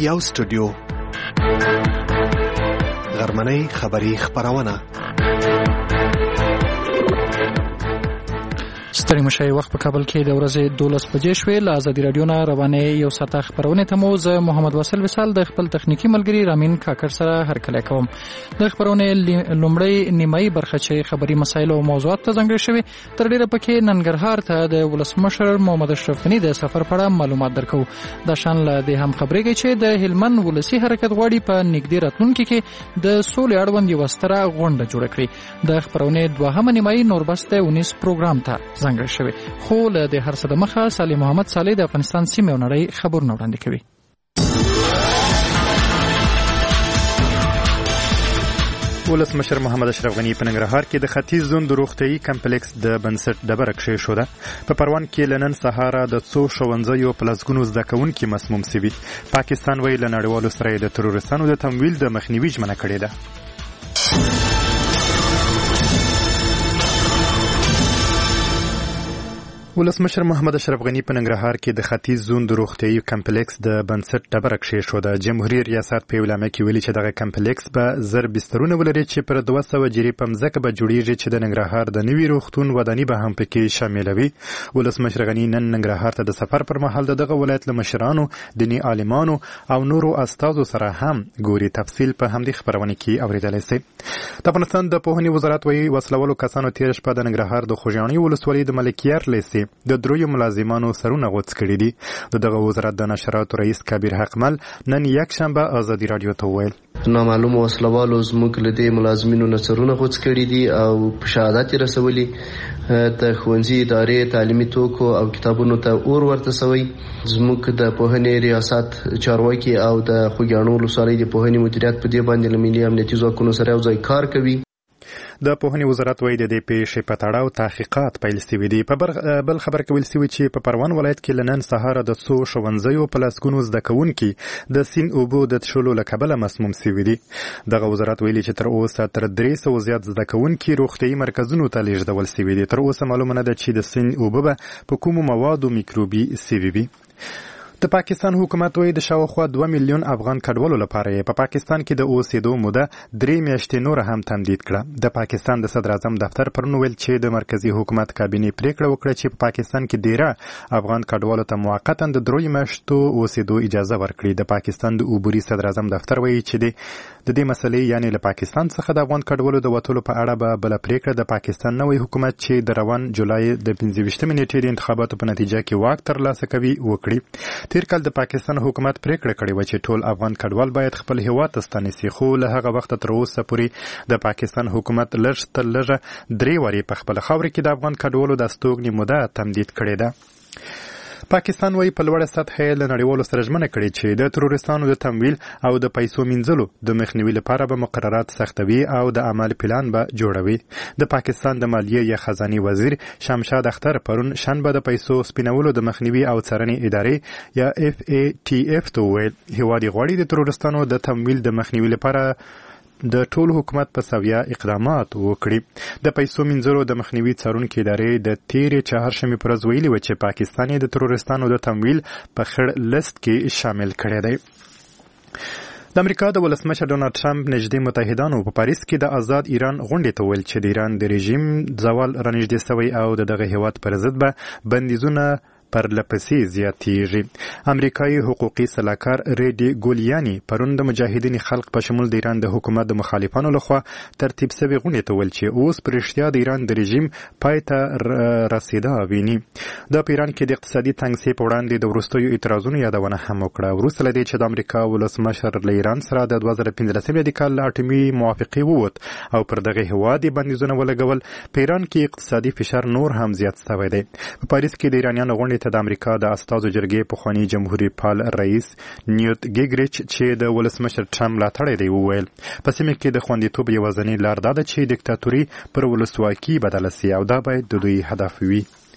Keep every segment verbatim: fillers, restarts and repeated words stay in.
یو سټوډیو غرمنۍ خبری خبرونه ستړي مشای وخت په کابل کې د ورځې دولس بجې شوې. له ازادي رادیو نه روانې یو ساعته خبرونه ته مو زه محمد واسل وصال د خپل تخنیکی ملګری رامین کاکر سره هرکلی کوم. د خبرونه لومړی نیمایي برخه چې خبري مسایل او موضوعات ته ځانګړې شوې، تر ډیره پکې ننګرهار ته د ولسمشر محمد اشرف غني د سفر په اړه معلومات درکو. دا شان له دې هم خبرېږي چې د هلمند ولسی حرکت غواړي په نږدې راتلونکي کې د سولې اړوند یوه ستره غونډه جوړه کړي. د خبرونه دوهمه نیمایي نوربست اونیس پروګرام ته ځانګړې شوی. خو له د هر څه د مخه صالح محمد صالح د افغانستان سیمې او نړۍ خبرونه وړاندې کوي. ولسمشر محمد اشرف غني په ننګرهار کې د ختیځ زون د روغتيایي کمپلیکس د بنسټ ډبره کېښوده. په پروان کې لنن سهار د څو ښوونځیو په لسګونو زده کوونکي مسموم شوي. پاکستان وایي له نړیوالو سره د تروریستانو د تمویل د مخنیوي ژمنه کړې ده. ولسمشر محمد اشرف غني په ننګرهار کې د ختیځ زون د روغتيایي کمپلیکس د بنسټ ډبره کېښوده. جمهوریت ریاست په اعلامیه کې ویلي چې دغه کمپلیکس به زر بسترونه ولري چې پر دوه سوه جرې په مځکه به جوړیږي چې د ننګرهار د نوي روغتون وداني به هم پکې شاملوي. ولسمشر غني نن ننګرهار ته د سفر پر مهال دغه ولایت له مشرانو، دیني عالمانو او نورو استادو سره هم ګوري. تفصیل په همدې خبرونه کې اورېدلی سئ. د افغانستان د پوهنې وزارت وایي وسلوالو کسانو تېره شپه د ننګرهار د خوږیاڼي ولسوالۍ د ملکیار لیسې د دریو ملازمانو سرونه غوڅ کړي دي. د دغه وزارت د نشراتو رئیس کبیر حقمل نن یک شنبه ازادي رادیو ته وویل نامعلوم وسلوالو زموږ له دې ملازمینو نه سرونه غوڅ کړي دي او په شهادت یې رسولي. د ښوونځي ادارې تعلیمي توکو او کتابونو ته اور ورته سوی. زموږ د پوهنې ریاست چارواکي او د خوږیاڼو ولسوالۍ د پوهنې مدیریت په دې باندې له ملي امنیتي ځواکونو سره یو ځای کار کوي. د پوهنې وزارت وایي د دې پیښې په تړاو تحقیقات پیل شوي دي. په بل خبر کې ویل شوي چې په پروان ولایت کې له نن سهاره د څو ښوونځیو په لسګونو زده کوونکي د سیند اوبو د څښلو له کبله مسموم شوي دي. دغه وزارت ویلي چې تر اوسه تر درې سوه زیات زده کوونکي روغتیایي مرکزونو ته لیږدول شوي دي. تر اوسه معلومه نه ده چې د سیند اوبه به په کومو موادو میکروبي شوي وي. د پاکستان حکومت وایي د شاوخوا دوه میلیون افغان کډوالو لپاره یې په پاکستان کې د اوسېدو موده درې میاشتې نوره هم تمدید کړه. د پاکستان د صدر اعظم دفتر پرون ویل چې د مرکزي حکومت کابینې پریکړه وکړه چې په پاکستان کې ډیره افغان کډوالو ته موقتا د دریو میاشتو اوسېدو اجازه ورکړي. د پاکستان د عبوري صدر اعظم دفتر وایي چې د دې مسلې یعنی له پاکستان څخه د افغان کډوالو د وتلو په اړه به بله پریکړه د پاکستان نوی حکومت چې د روان جولای د پنځه ویشتمې نیټې د انتخاباتو په نتیجه کې واک ترلاسه کوي وکړي. تیر کال د پاکستان حکومت پریکړه کړې وه چې ټول افغان کډوال باید خپل هیواد ته ستانه شي، خو له هغه وخته تر اوسه پورې د پاکستان حکومت لږ تر لږه درې وارې په خپله خاوره کې د افغان کډوالو د استوګنې موده تمدید کړې ده. پاکستان وایي په لوړه سطحه یې له نړیوالو سره ژمنه کړې چې د تروریستانو د تمویل او د پیسو مینځلو د مخنیوي لپاره به مقررات سختوي او د عمل پلان به جوړوي. د پاکستان د مالیې یا خزانې وزیر شمشاد اختر پرون شنبه د پیسو سپینولو د مخنیوي او څارنې ادارې یا اف ای ټي اف ته وویل هیواد یې غواړي د تروریستانو د تمویل د مخنیوي لپاره د ټول حکومت په سویه اقدامات وکړي. د پیسو مینځلو د مخنیوي څارونکې ادارې د تیرې چهارشنبې پر ورځ ویلي وه چې پاکستان یې د تروریستانو د تمویل په خړ لست کې شامل کړی دی. د امریکا د ولسمشر ډونالډ ټرمپ نږدې متحدانو په پاریس کې د آزاد ایران غونډې ته ویل چې د ایران د رژیم زوال رانږدې شوی او د دغه هیواد پر ضد به بندیزونه پر لپسې زیاتیږي. امریکایي حقوقي سلاکار ریډي ګولیاني پرون د مجاهدین خلق په شمول د ایران د حکومت د مخالفانو لخوا ترتیب شوې غونډې ته ویل چې اوس په رښتیا د ایران د رژیم پای ته رسیدا ویني. دا په ایران کې د اقتصادي تنګسۍ په وړاندې د وروستیو اعتراضونو یادونه هم وکړه. وروسته له دې چې د امریکا ولسمشر له ایران سره د دوه زره پنځلسمې د کال اټومي موافقې ووت او پر دغه هیواد یې بندیزونه ولګول، په ایران کې اقتصادي فشار نور هم زیات شوی دی. په پاریس کې د ایرانیانو غونډې ته د امریکا د استازو جرګې پخواني جمهوریت پال رئیس نیوت ګیګریچ چې د ولسمشر ټرمپ ملاتړی دی وویل په سیمه کې د خوندیتوب یوازینۍ لار دا ده چې دیکتاتوري پر ولسواکي بدله سي او دا باید د دوی هدف وي.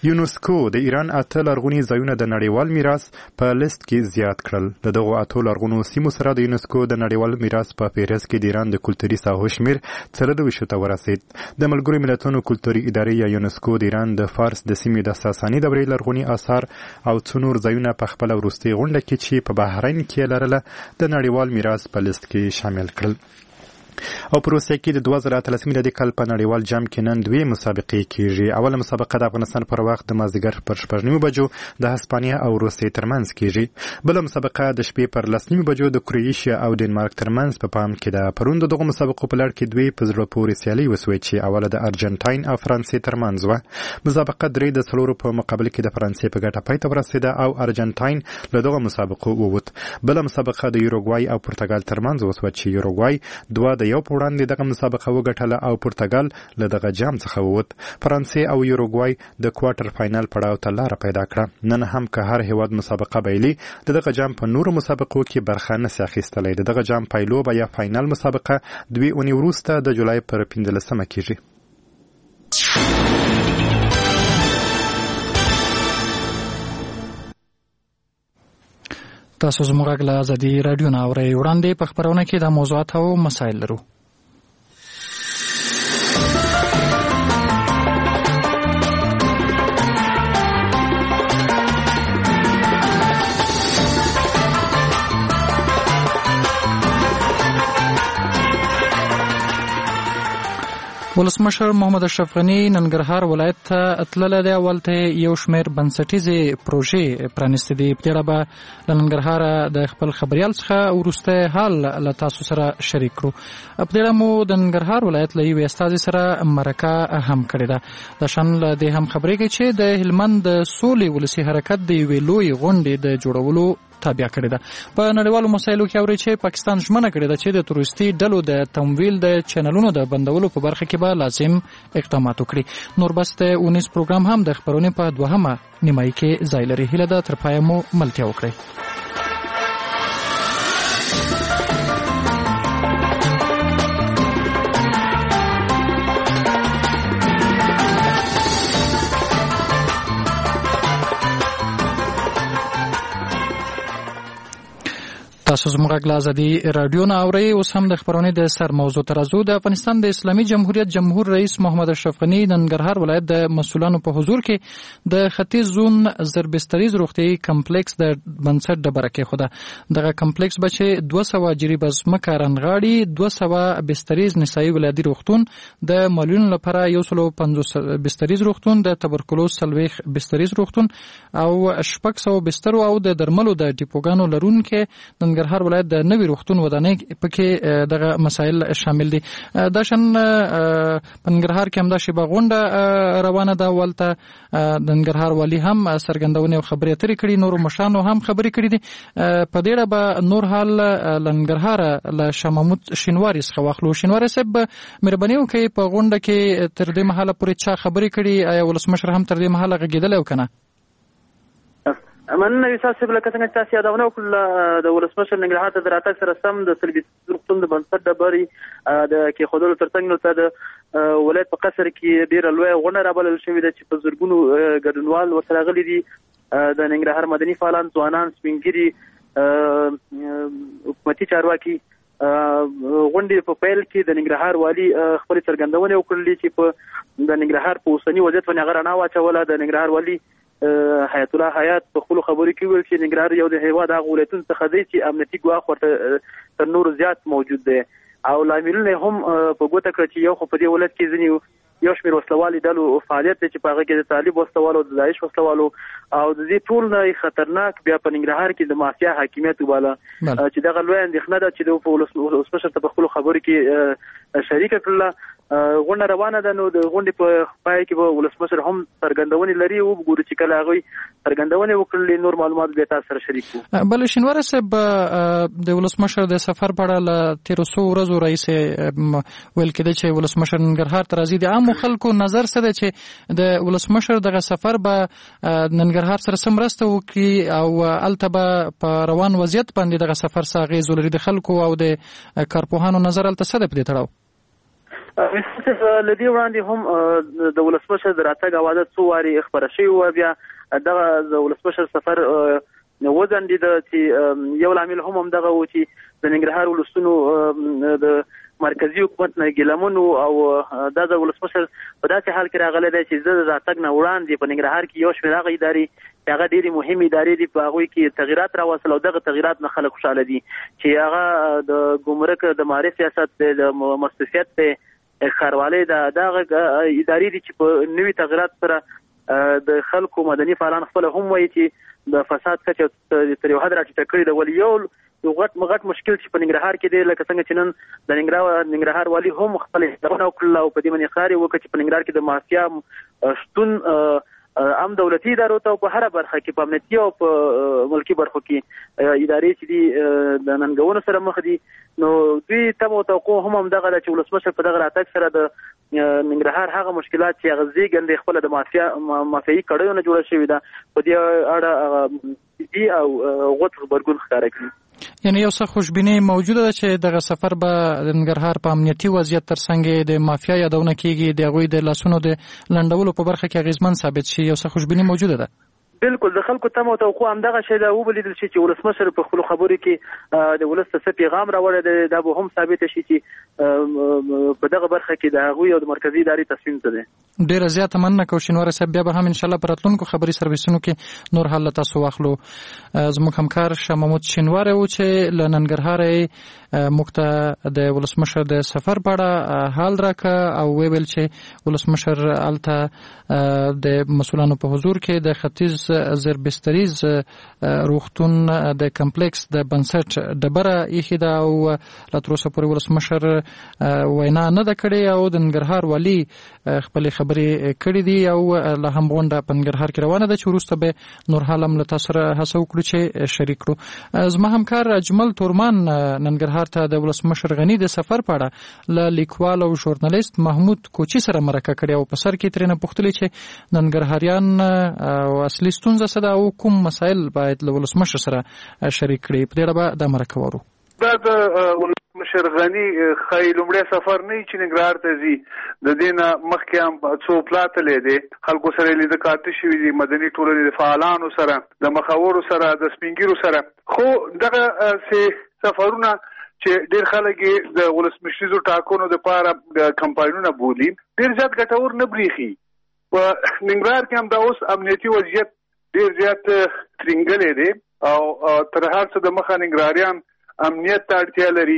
یونسکو د ایران اته لرغوني ځایونه د نړیوال میراث په لیست کې زیات کړل. د دغو اتو لرغونو سیمو سره د یونسکو د نړیوال میراث په فهرست کې د ایران د کلتوري ساحو شمېر څلور ویشتو ته ورسید. د ملګرو ملتونو کلتوري ادارې یا یونسکو د ایران د فارس د سیمې د ساساني دورې لرغوني آثار او څو نور ځایونه په خپله وروستۍ غونډه کې چې په بحرین کې لرله د نړیوال میراث په لیست کې شامل کړل. او په روسیه کې د دوه زره اتلسم میلادي کال په نړیوال جام کې نن دوې مسابقې کېږي. اوله مسابقه د افغانستان پر وخت د مازدیګر پر شپږ نیمو بجو د هسپانیا او روسیې ترمنځ کېږي. بله مسابقه د شپې پر لس نیمو بجو د کروئیشیا او ډنمارک ترمنځ په پام کې ده. پرون د دغو مسابقو په لړ کې دوې په زړه پورې سیالۍ وسوې چې اوله د ارجنټاین او فرانسې ترمنځ وه. مسابقه درې د څلورو په مقابل کې د فرانسې په ګټه پای ته ورسېده او ارجنټاین له دغو مسابقو ووت. بله مسابقه د یوروګوای او پرتګال ترمنځ وسوه چې یوروګوای دوه د یو په وړاندې دغه مسابقه وګټله او پرتګال له دغه جام څخه ووت. فرانسې او یوروګوای د کوارټر فاینل پړاو ته لاره پیدا کړه. نن هم که هر هیواد مسابقه بایلي د دغه جام په نورو مسابقو کې برخه نشي اخیستلی. د دغه جام پایلوبه یا فاینل مسابقه دوې اونۍ وروسته د جولای پر پنځلسمه کېږي. تاسو زموږ غږ له ازادي راډیو نه اورئ. وړاندې په خپرونه کې د موضوعات او مسایل لرو. ولسمشر محمد اشرف غني ننګرهار ولایت ته تللی دی. اولته یو شمېر بنسټیزې پروژې پرانیستې دي. په دې اړه به له ننګرهاره د خپل خبریال څخه وروستی حال له تاسو سره شریک کړو. په دې اړه مو د ننګرهار ولایت له یوې استازي سره مرکه هم کړې ده. د شان له دې هم خبرېږي چې د هلمند د سولې ولسي حرکت د یوې لویې غونډې د جوړولو تابع کړې ده. په نړیوالو مسایلو کې اوري چې پاکستان ژمنه کړې ده چې د تروریستي ډلو د تمویل د چینلونو د بندولو په برخه کې به لازم اقدامات وکړي. نور بس د اونیس پروګرام هم د خبرونې په دوهمه نیمایي کې ځای لري. هیله ده تر پایه مو ملتیا وکړئ. تاسو زموږ غږ له ازادي راډیو نه اورئ. اوس هم د خبرونې د سر موضوع ته راځو. د افغانستان د اسلامي جمهوریت جمهور رئیس محمد اشرف غني د ننګرهار ولایت د مسؤلانو په حضور کې د ختیځ زون زربستریز روغتیايي کمپلیکس د بنسټ ډبره کېښوده. دغه کمپلیکس به چې دوه سوه جریبه ځمکه رانغاړي، دوه سوه بستریز نسایي ولادي روغتون، د معلولینو لپاره یو سلو پنځوس بستریز روغتون، د تبرکلوز څلوېښت بستریز روغتون او شپږ سوه بسترو او د درملو د ډیپوګانو لرونکي ننګرهار ولایت د نوي روغتون ودانۍ پکې دغه مسایل شامل دي. دا شان په ننګرهار کې همدا شیبه غونډه روانه ده. ولته د ننګرهار والي هم څرګندونې او خبرې اترې کړي، نورو مشرانو هم خبرې کړي دي. په دې اړه به نور حال له ننګرهاره له شاه محمود شینواري څخه واخلو. شینواري صاحب، مهرباني وکړئ په غونډه کې تر دې مهاله پورې چا خبرې کړي؟ آیا ولسمشر هم تر دې مهاله غږېدلی او که نه؟ مننه یوسف صاحب. لکه څنګه چې تاسو یادونه وکړله، د ولسمشر ننګرهار ته د راتګ سره سم د سلبي روغتون د بنسټ ډبرې د کېښودلو تر څنګ نو ته د ولایت په قصر کې ډېره لویه غونډه رابلل شوې ده چې په زرګونو ګډونوال ورسره راغلي دي. د ننګرهار مدني فعالان، ځوانان، سپینګیري، حکومتي چارواکي. غونډې په پیل کې د ننګرهار والي خپلې څرګندونې وکړلې چې په د ننګرهار په اوسني وضعیت باندې هغه رڼا واچوله. د ننګرهار والي حیات الله حیات په خپلو خبرو کې وویل چې ننګرهار یو د هېواد هغه ولایتونو څخه دی چې امنیتي ګواښ ورته تر نورو زیات موجود دی، او لاملونه هم په ګوته کړه چې یو خو په دې ولایت کې ځینې یو شمېر وسلوالي ډلو فعالیت دی چې په هغه کې د طالب وسلوالو، د داعش وسلوالو او د دې ټول نه خطرناک بیا په ننګرهار کې د مافیا حاکمیت وباله چې دغه لویه اندېښنه ده چې د ولسمشر ته په خپلو خبرو کې شریکه کړله. غونډه روانه ده، نو د غونډې په پای کې به ولسمشر هم څرګندونې لري. وګورو چې کله هغوی څرګندونې وکړلې نور معلومات بیا تاسو سره شریک کړو. بله شینواري صاحب، د ولسمشر د سفر په اړه له تېرو څو ورځو راهیسې ویل کېده چې ولسمشر ننګرهار ته راځي. د عامو خلکو نظر څه دی چې د ولسمشر دغه سفر به ننګرهار سره څه مرسته وکړي او هلته به په روان وضعیت باندې دغه سفر څه اغېز ولري؟ د خلکو او د کارپوهانو نظر هلته څه دی په دې تړاو؟ لدی وړاندې هم د ولسمشر د راتګ اوازه څو واري خبره شوې و، بیا دغه د ولسمشر سفر وځنډېده چې یو لامل هم همدغه و چې د ننګرهار ولسونو د مرکزی حکومت نه ګیلمنو او دا د ولسمشر په داسې حال کې راغلی دی چې د راتګ نه وړاندې په ننګرهار کې یو شمېر هغه ادارې هغه ډېرې مهمې ادارې دي، په هغوی کې تغیرات راوستل او دغه تغیرات نه خلک خوشحاله دي چې هغه د ګمرک د معارف سیاست دی، د مستوفیت دی، ښاروالۍ ده، دغه ادارې دي چې په نوي تغیرات سره د خلکو مدني فعالان خپله هم وایي چې د فساد کچه تر یو حد راټیټه کړې ده. ولې یو یو غټ غټ مشکل چې په ننګرهار کې دی، لکه څنګه چې نن د ننګرهار ننګرهار والي هم خپل اعتراضونه وکړل او په دې باندې ښکار یې وکړ چې په ننګرهار کې د مافیا شتون عام دولتي ادارو ته په هره برخه کې په امنیتي او په ملکي برخو کې ادارې چې دي د ننګونو سره مخ دي، نو دوی تم او توقع هم همدغه ده چې ولسمشر په دغه راتګ سره د ننګرهار هغه مشکلات چې هغه زیږنده خپله د مافیا مافیایي کړیو نه جوړه شوې ده په دې اړه دي او غوټ غبرګون ښکاره کړي. یعنی یو څه خوشبیني موجوده ده چې دغه سفر به د ننګرهار په امنیتي وضعیت ترڅنګ د مافیا یادونه کیږي، د هغوی د لاسونو د لنډولو په برخه کې اغیزمن ثابت شي، یو څه خوشبیني موجوده ده. بالکل د خلکو تم او توقع همدغه شی ده وبلیدل شي چې ولسمشر په خپلو خبرو کې د ولس ته څه پیغام راوړی دی، دا به هم ثابته شي چې په دغه برخه کې د هغوی او د مرکزي ادارې تصمیم څه دی. ډېره زیاته مننه کوم شینواری صاحب، بیا به هم انشاءالله په راتلونکو خبري سرویسونو کې نور حل له تاسو واخلو. زموږ همکار شاه محمود شینواری و چې له ننګرهاره موږ ته د ولسمشر د سفر په اړه حال راکړه او ویل چې ولسمشر هلته د مسؤلانو په حضور کې د ختیځ زربستریز روغتون د کمپلیکس د بنسټ ډبره ایښې ده او لا تر اوسه پورې ولسمشر وینا نه ده کړې او د ننګرهار والي خپلې خبرې کړې دي او لا هم غونډه په ننګرهار کې روانه ده چې وروسته به نور حال هم له تاسو سره هڅه وکړو چې شریک کړو. زما همکار اجمل تورمان ننګرهار ته د ولسمشر غني د سفر په اړه له لیکوال او ژورنالیست محمود کوچي سره مرکه کړې او په سر کې ترېنه پوښتلې چې ننګرهاریان او اصلي ستونزه څه ده او کوم مسایل باید له ولسمشر سره شریک کړي. په دې اړه به دا مرکه ورو. دا د ولسمشر غني خی لومړی سفر نه چې ننګرهار ته ځي، د دې نه مخکې هم څو پلاتلی دی، خلکو سره یې لیده کاته شوي دي، مدني ټولنې د فعالانو سره، د مخورو سره، د سپینګیرو سره. خو دغه سې سفرونه چې ډېر خلک یې د ولسمشریزو ټاکنو دپاره د کمپاینونه بولي، ډېر زیات ګټور نه بریښي. په ننګرهار کې هم دا اوس امنیتي وضعیت ډېر زیات ترینګلی دی او تر هر څه د مخه ننګرهاریان امنیت ته اړتیا لري،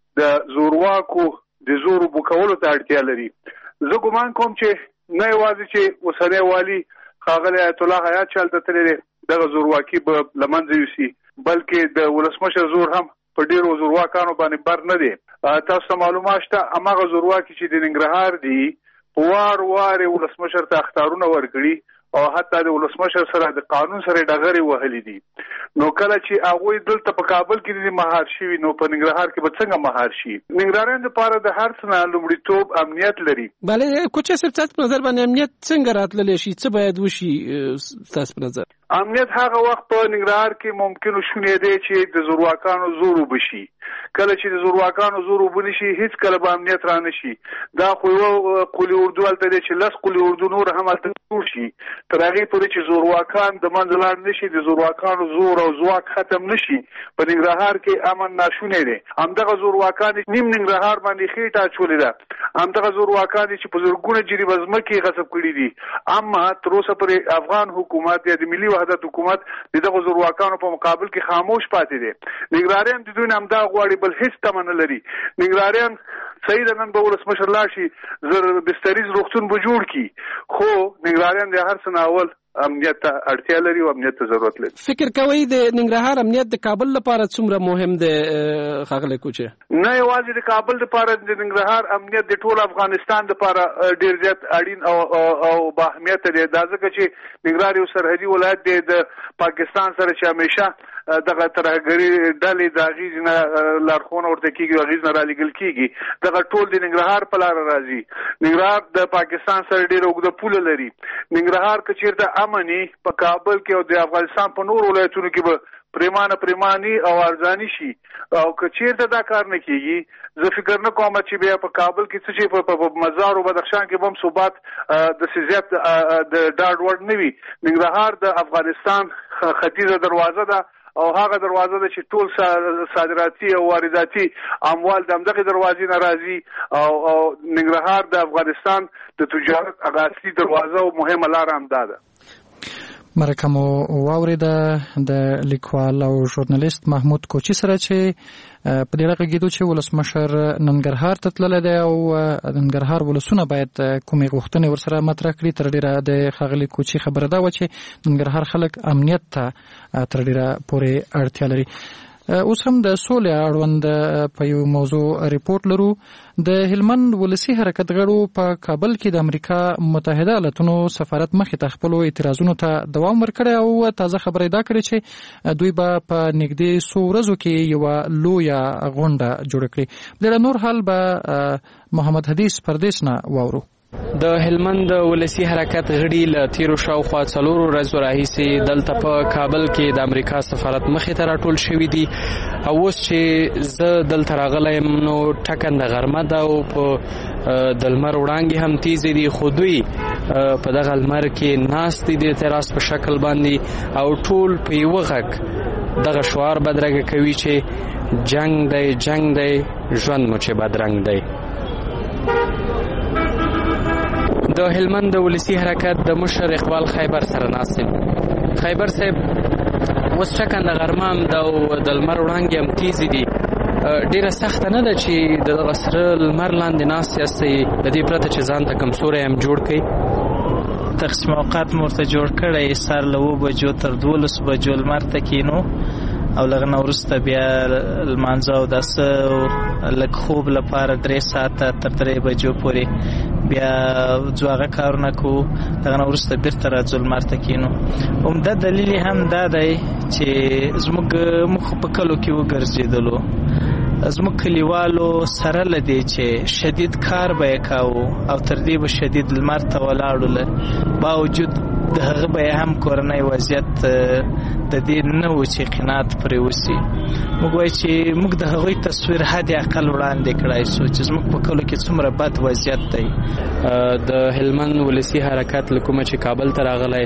د زورواکو د زور اوبو کولو ته اړتیا لري. زه ګمان کوم چې نه یوازې چې اوسنی والي ښاغلی آیت الله حیات چې هلته تللی دی دغه زورواکي به له منځه یوسي، بلکې د ولسمشر زور هم په ډېرو زورواکانو باندې بر نه دی. تاسو ته معلومات شته هماغه زورواکي چې د ننګرهار دي په وار وار ولسمشر ته اخطارونه ورکړي او حتی د ولسمشر سره د قانون سره ډغرې وهلې دي. نو کله چې هغوی دلته په کابل کې دي مهار شوي، نو په ننګرهار کې به څنګه مهار شي؟ ننګرهاریان دپاره د هر څه نه لومړیتوب امنیت لري. بله کوچه صاحب، ستاسو په نظر باندې امنیت څنګه راتللی شي؟ څه باید وشي ستاسو په نظر؟ امنیت هغه وخت په ننګرهار کې ممکن شونې دی چې د زورواکانو زور وبشي. کله چې د زورواکانو زور وبنشي هیڅ کله به امنیت را نشي. دا خو یو قولي اردو هلته دی چې لس قولي اردو نور هم هلته جوړ شي، تر هغې پورې چې زورواکان د منځه لاړ نشي، د زورواکانو زور او ځواک ختم نشي، په ننګرهار کې امن ناشونی دی. همدغه زورواکان نیم ننګرهار باندې خېټه اچولې ده، همدغه زورواکان چې په زرګونه جریبه ځمکې غصب کړي دي. اما تر اوسه پورې افغان حکومت یا د ملي وحدت حکومت د دغه زورواکانو په مقابل کې خاموش پاتې دی. ننګرهاریان د دوی نه همدغه غواړي، بل هیڅ تمه نه لري. ننګرهاریان صحیح ده نن به ولسمشر لاړ شي، زر بستریز روغتون به جوړ کړي، خو ننګرهاریان د هر څه نه اول امنیت ته اړتیا لري او امنیت ته ضرورت لري. فکر کوئ د ننګرهار امنیت د کابل لپاره څومره مهم دی ښاغلی کوچه؟ نه یوازې د کابل لپاره، د ننګرهار امنیت د ټول افغانستان لپاره ډېر زیات اړین او او با اهمیت دی. دا ځکه چې ننګرهار یو سرحدي ولایت دی د پاکستان سره چې همیشه دغه ترهګري ډلې د اغیز نه لارښوونه ورته کېږي او اغیز نه رالېږل کېږي. دغه ټول د ننګرهار په لاره راځي. ننګرهار د پاکستان سره ډېره اوږده پوله لري. ننګرهار که چېرته امني په کابل کې او د افغانستان په نورو ولایتونو کې به پریمانه پریمانی او ارزانی شي او که چیرته دا کار نه کیږي زه فکر نه کوم چې بیا په کابل کې څه چې په مزار او بدخشان کې بم ثبات د سیاست د ډاډ وړ نه وي. ننګرهار د افغانستان ختیځه دروازه ده او هغه دروازه ده چې ټول صادراتي او وارداتي اموال د همدغه دروازې نه راځي او او ننګرهار د افغانستان د تجارت اغاثي دروازه او مهمه لار هم ده. مرکه مو واورېده د لیکوال او ژورنالیست محمود کوچي سره چې په دې راغږېدو چې ولسمشر ننګرهار ته تللی دی او ننګرهار ولسونه باید کومې غوښتنې ورسره مطرح کړي. تر ډېره د ښاغلي کوچي خبره دا وه چې ننګرهار خلک امنیت ته تر ډېره پورې اړتیا لري. اوس هم د سولې اړوند په یو موضوع ریپورت لرو. د هلمند ولسي حرکت غړو په کابل کې د امریکا متحده ایالاتونو سفارت مخې ته خپلو اعتراضونو ته دوام ورکړی او تازه خبره دا کړې چې دوی به په نږدې څو ورځو کې یوه لویه غونډه جوړه کړي. د نور حال به محمد حدیث پردیس نه واورو. د هلمند ولسی حرکت غړي له تیرو شاوخوا څلورو ورځو راهیسې دلته په کابل کې د امریکا سفارت مخې ته راټول شوي دي او اوس چې زه دلته راغلی یم نو ټکنده غرمه ده او په د لمر وړانګې هم تیزې دي خو دوی په دغه لمر کې ناست دي د اعتراض په شکل باندې او ټول په یوه غږ دغه شعار بدرګه کوي چې جنگ دی جنگ دی ژوند مو چې بدرنګ دی. د هلمند د ولسی حرکت د مشر اقبال خیبر سره ناستم. خیبر صاحب اوس ټکنده غرمه هم ده او د لمر وړانګې هم تیزې دي. ډېره سخته نه ده چې د دغه سره لمر لاندې ناست یاستئ د دې پرته چې ځان ته کمسوری هم جوړ کړئ؟ تقسیم اوقات مو ورته جوړ کړی سهار له اوو بجو تر دولسو بجو لمر ته کینو او لږ نه وروسته بیا لمانځه او داسه لږ خوب لپاره درې ساعته تر درې بجو پورې بیا ځو هغه کارونه کوو دغه نه وروسته بیرته راځو لمر ته کینو. عمده دلیل یې هم دا دی چې زموږ موږ په کلو کې وګرځېدلو زموږ کلیوالو سره له دې چې شدید کار به یې کاوه او تر دې به شدید لمر ته ولاړو له باوجود د هغه به هم کورنۍ وضعیت د دې نه و چې قناعت پرې وسي. موږ وایو چې موږ د هغوی تصویر حد اقل وړاندې کړی سو چې زموږ په کلو کې څومره بد وضعیت دی. د هلمند ولسی حرکت له کومه چې کابل ته راغلی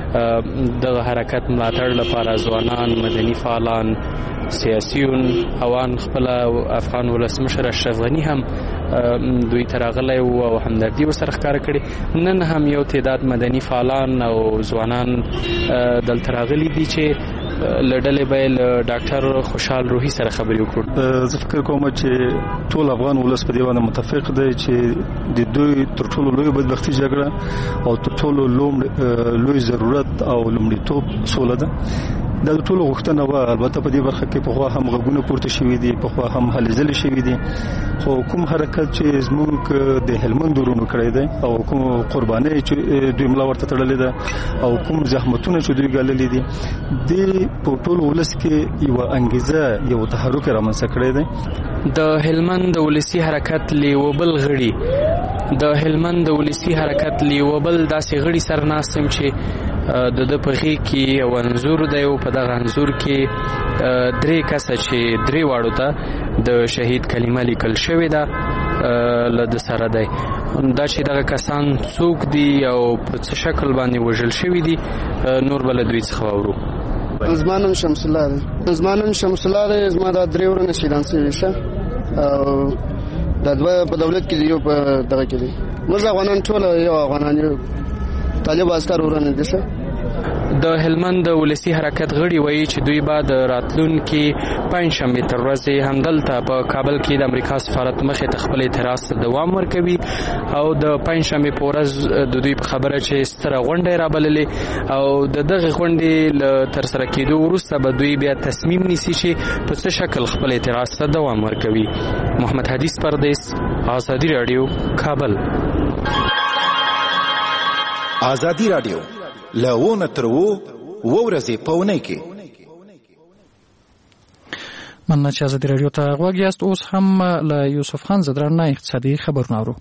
دغه حرکت ملاتړ لپاره ځوانان مدني فعالان سیاسیون اوان خپل افغان ولسمشر اشرف غني هم دوی ته راغلی و او همدردي ورسره ښکاره کړې. نن هم یو تعداد مدني فعالان او ځوانان دلته راغلي دي چې له ډلې به یې له ډاکټر خوشحال روحي سره خبرې وکړو. زه فکر کوم چې ټول افغان ولس په دې باندې متفق دی چې د دوی تر ټولو لویه بدبختي جګړه او تر ټولو لوی ضرورت او لومړیتوب سوله ده. دا د ټولو غوښتنه وه. البته په دې برخه کې پخوا هم غږونه پورته شوي دي پخوا هم هلې ځلې شوي دي خو کوم حرکت چې زموږ د هلمند ورونو کړی دی او کوم قربانۍ چې دوی ملا ورته تړلې ده او کوم زحمتونه چې دوی ګاللي دي د په ټول ولس کې یو انګیزه یو تحرک رامنځته کړی دی. د هلمند ولسی حرکت لیوبل غړي د هلمند ولسی حرکت لیوبل داسې غړي سره ناستم چې د د په غېږ کې یو انځور دی او په دغه انځور کې درې کسه چې درې واړو ته د شهید کلمه لیکل شوې ده له د سره دی. دا چې دغه کسان څوک دي او په څه شکل باندې وژل شوي دي نور به له دوی څخه واورو. زما نوم شمس الله دی. زما نوم شمس الله دی. زما دا درې ورونه شهیدان شوي شه او دا دوه په دولت کې دي یو په دغه کې دي. موږ افغانان ټول یو افغانان یو طالب عسکر ورونه دي. شه د هلمند ولسی حرکت غړي وایي چې دوی به د راتلونکي پنجشنبې تر ورځې همدلته په کابل کې د امریکا سفارت مخې ته خپل اعتراض ته دوام ورکوي او د پنجشنبې په ورځ د دوی په خبره چې ستره غونډه یې رابللې او د دغه غونډې له ترسره کېدو وروسته به دوی بیا تصمیم نیسي چې په څه شکل خپل اعتراض ته دوام ورکوي. محمد حدیث پردیس، آزادی رادیو، کابل. آزادی رادیو لونه تر وو ورځې په اونۍ کې مننه چې آزادی رادیو ته غوږ یاست. اوس هم له یوسف خان زدران نه اقتصادي خبرونه اورو.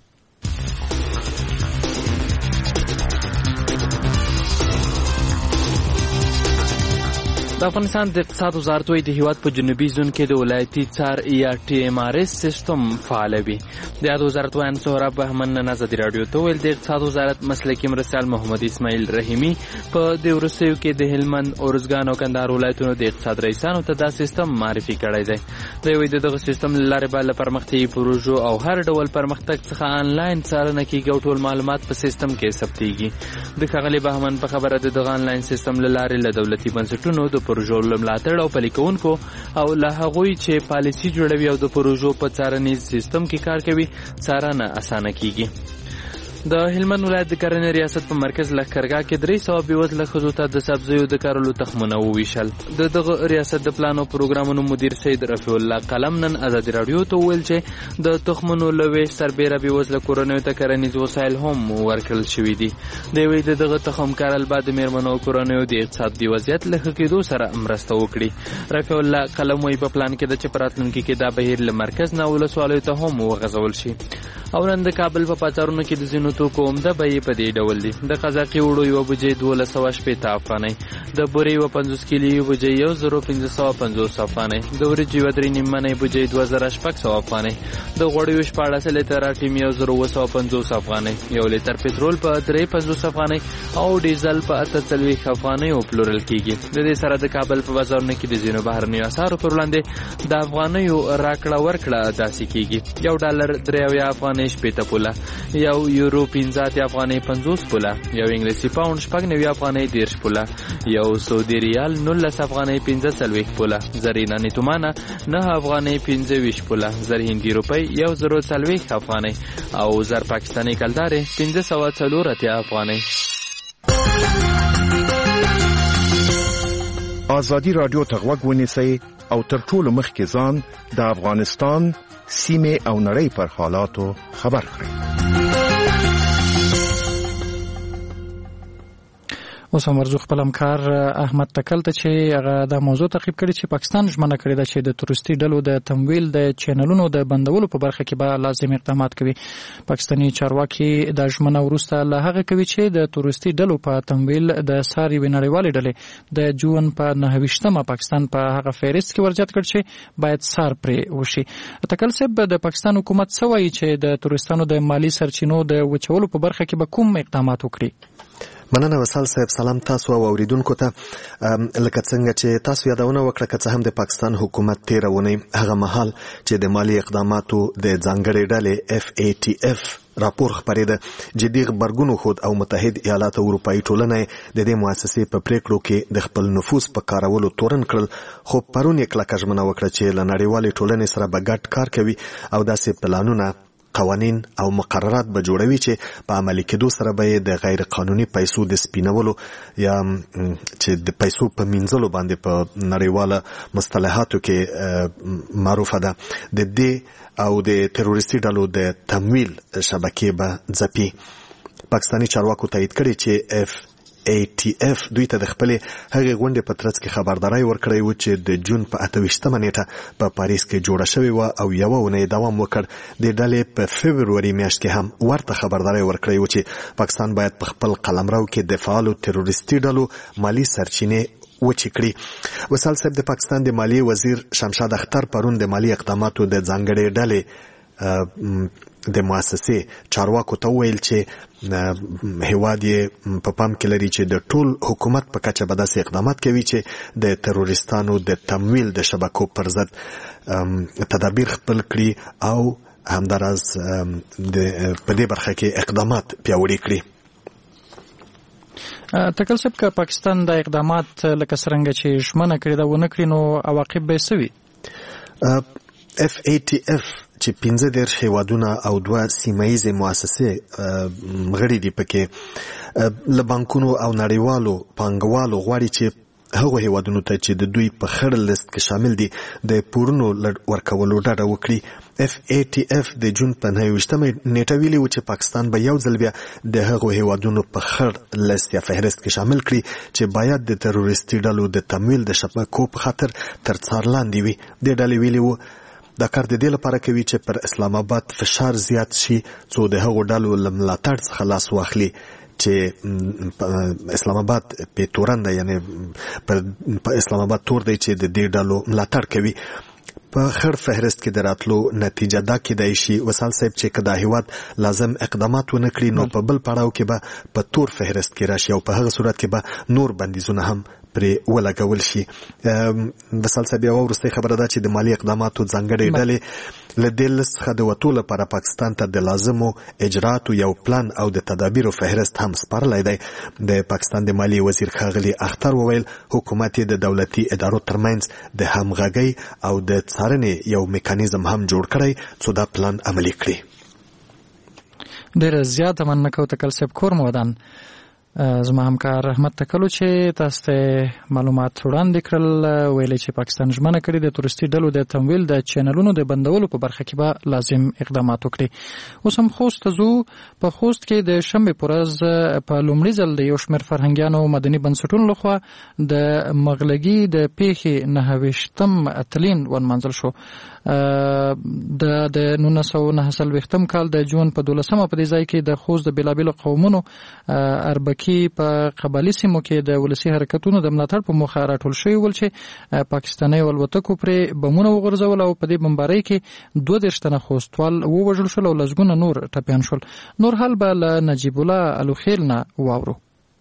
د افغانستان د اقتصاد وزارت وايي د هیواد په جنوبي زون کې د ولایتي څار یا ټي ام آر اس سیستم فعالوي. د یاد وزارت وایي سهراب بهمن نن ازادي راډیو ته ویل د اقتصاد وزارت مسلکي مرستیال محمد اسماعیل رحیمي په د ورسیو کې د هلمند اورزګان او کندهار ولایتونو د اقتصاد رئیسانو ته دا سیستم معرفي کړی دی. دوی وایي دغه سیستم له لارې به له پرمختیایي پروژو او هر ډول پرمختګ څخه آنلاین څارنه کیږي او ټول معلومات په سیستم کې ثبتیږي. د ښاغلي بهمن په خبره د دغه آنلاین سیستم له لارې له دولتي بنسټونو د پروژو ملاتړ او پلي کوونکو او له هغوی چې پالیسي جوړوي او د پروژو په څارنیز سیستم کې کار کوي څارنه اسانه کیږي. د هلمند ولایت د کرنې ریاست په مرکز لښکرګاه کې درې سوه بېوزله ښځو ته د سبزیو د کرلو تخمونه وویشل. د دغه ریاست د پلان او پروګرامونو مدیر سید رفیع الله قلم نن ازادي راډیو ته وویل چې د تخمونو له ویش سربیره بېوزله کورنیو ته کرنیز وسایل هم ورکړل شوي دي. دوی وایي د دغه تخم کرل به د مېرمنو او کورنیو د اقتصادي وضعیت له ښه کېدو سره مرسته وکړي. رفیع الله قلم وایي په پلان کې ده چې په راتلونکي کې دا بهیر له مرکز نه ولسوالیو ته هم وغځول شي. او نن د کابل په بازارونو کې د ځینو توکو عمده بیې په دې ډول دي. د قزاقي وړو یوه بوجۍ دولس سوه شپېته افغانۍ، د بورې یوه پنځوس کیلو یوه بوجۍ یو زرو پنځه سوه پنځوس افغانۍ، د وریجو یوه درې نیم منۍ بوجۍ دوه زره شپږ سوه افغانۍ، د غوړیو شپاړس لیتره ټیم یو زرو اووه سوه پنځوس افغانۍ، یو لیتر پټرول په درې پنځوس افغانۍ او ډیزل په اته څلوېښت افغانۍ پلورل کیږي. د دې سره د کابل په بازارونو کې د ځینو بهرنیو اسعارو پر وړاندې د افغانیو راکړه ورکړه داسې کیږي. یو ډالر درې اویا افغانۍ شپېته پوله، یو یورو پنځه اتیا افغانۍ پنځوس پوله، یو انګلیسي پاونډ شپږ نوي افغانۍ دېرش پوله، یو سعودي ریال نولس افغانۍ پنځه څلوېښت پوله، زر ایراني تومانه نهه افغانۍ پنځه ویشت پوله، زر هندي روپۍ یو زرو څلوېښت افغانۍ او زر پاکستاني کلدارې پنځه سوه څلور اتیا افغانۍ. ازادي راډیو ته غوږ ونیسئ او تر ټولو مخکې ځان د افغانستان سیمه او نړۍ پر حالاتو خبر کړئ. اوس هم ورځو خپل همکار احمد تکل ته چې هغه دا موضوع تعقیب کړي چې پاکستان ژمنه کړې ده چې د تورستي ډلو د تمویل د چینلونو د بندولو په برخه کې به لازم اقدامات کوي. پاکستاني چارواکي دا ژمنه وروسته له هغه کوي چې د تورستي ډلو په تمویل د ساري نړیوالې ډلې د جون په نهه ویشتمه پاکستان په هغه فهرست کې ورجات کړ چې باید سار پرې وشي. تکل صاحب د پاکستان حکومت څه وایي چې د تورستانو د مالی سرچینو د وچولو په برخه کې به کوم اقدامات وکړي؟ مننه وصال صاحب، سلام تاسو او اوریدونکو ته. لکه څنګه چې تاسو یادونه وکړه که څه هم د پاکستان حکومت تیره اونۍ هغه مهال چې د مالی اقداماتو د ځانګړې ډلې اف ای ټي اف راپور خپرېده جدي غبرګون وښود او متحد ایالات اروپایي ټولنه د دې مؤسسې په پریکړو کې د خپل نفوذ په کارولو تورن کړل. خو پرون یې کلکه ژمنه وکړه چې له نړیوالې ټولنې سره به ګډ کار کوي او داسې پلانونه قوانین او مقررات به جوړوي چې په عملي کېدو سره به د غیر قانوني پیسو د سپینولو یا چې د پیسو په مینځلو باندې په نړیواله مصطلحاتو کې معروفه ده د دې او د تروریستي ډلو د تمویل شبکې به ځپي. پاکستاني چارواکو تایید کړی چې اف ای ټي اف دوی ته د خپلې هغې غونډې په ترڅ کې خبرداری ورکړی و چې د جون په اته ویشتمه نیټه په پاریس کې جوړه شوې وه او یوه اونۍ دوام وکړ. د ډلې په فبروري میاشت کې هم ورته خبرداری ورکړی و چې پاکستان باید په خپل قلمرو کې د فعالو تروریستي ډلو مالی سرچینې وچې کړي. وصال صاحب، د پاکستان د مالیې وزیر شمشاد اختر پرون د مالی اقداماتو د ځانګړې ډلې د مؤسسې چارواکو ته وویل چې هیواد یې په پام کې لري چې د ټول حکومت په کچه به داسې اقدامات کوي چې د تروریستانو د تمویل د شبکو پر ضد تدابیر خپل کړي او همداراز په دې برخه کې اقدامات پیاوړي کړي. تکل صاحب، که پاکستان دا اقدامات لکه څرنګه چې ژمنه کړې ده ونه کړي نو عواقب به څه وي؟ اف ای ټي اف چې پنځه دېرش هیوادونه او دوه سیمه ییزې مؤسسې غړي دي پکې له بانکونو او نړیوالو پانګوالو غواړي چې هغو هیوادونو ته چې د دوی په خړ لیست کې شامل دي د پورونو ورکولو ډاډه وکړي. اف ای ټي اف د جون په نهه ویشتمه نیټه ویلي و چې پاکستان به یو ځل بیا د هغو هیوادونو په خړ لیست یا فهرست کې شامل کړي چې باید د تروریستي ډلو د تمویل د شبکو په خاطر تر څار لاندې وي. دې ډلې ویلي و دا کار د دې لپاره کوي چې پر اسلام آباد فشار زیات شي څو د هغو ډلو له ملاتړ څخه لاس واخلي چې اسلام آباد په تورن دی، یعنی په اسلام آباد تور دی چې د دې ډلو ملاتړ کوي. په خړ فهرست کې د راتلو نتیجه دا کېدای شي وصال صاحب چې که دا هیواد لازم اقدامات ونه کړي نو په بل پړاو کې به په تور فهرست کې راشي او په هغه صورت کې به نور بندیزونه هم پرې ولګول شي. وصال صاحب یوه وروستۍ خبره ده چې د مالي اقداماتو ځانګړې ډلې له دې لست څخه د وتو لپاره پاکستان ته د لازمو اجرااتو یو پلان او د تدابیرو فهرست هم سپارلی دی. د پاکستان د مالي وزیر ښاغلي اختر وویل حکومت یې د دولتي ادارو ترمنځ د همغږۍ او د څارنې یو میکانیزم هم جوړ کړی څو دا پلان عملي کړي. ډېره زیاته مننه کوو تکل صاحب کور مو ودان. زما همکار رحمت تکلو چې تاسو ته معلومات وړاندې کړل، ویلي چې پاکستان ژمنه کړې د تورستي ډلو د تمویل د چینلونو د بندولو په برخه کې به لازم اقدامات وکړي. اوس هم خوست ته ځو. په خوست کې د شنبې په ورځ په لومړي ځل د یو شمېر فرهنګیانو مدني بنسټونو لخوا د مغلګي د پیښې نهه ویشتم تلین ونمانځل شو. د نولس سوه نهه څلوېښتم کال د جون په دولسمه په دې ځای کې د خوست د بېلابېلو قومونو اربکي په قبایلي سیمو کې د ولسي حرکتونو د ملاتړ په موخه راټول شوي ول چې پاکستاني الوتکو پرې بمونه وغورځول او په دې بمبارۍ کې دوه دېرش تنه خوستوال ووژل شول او لسګونه نور ټپیان شول. نور حال به له نجیب الله الوخیل نه واورو.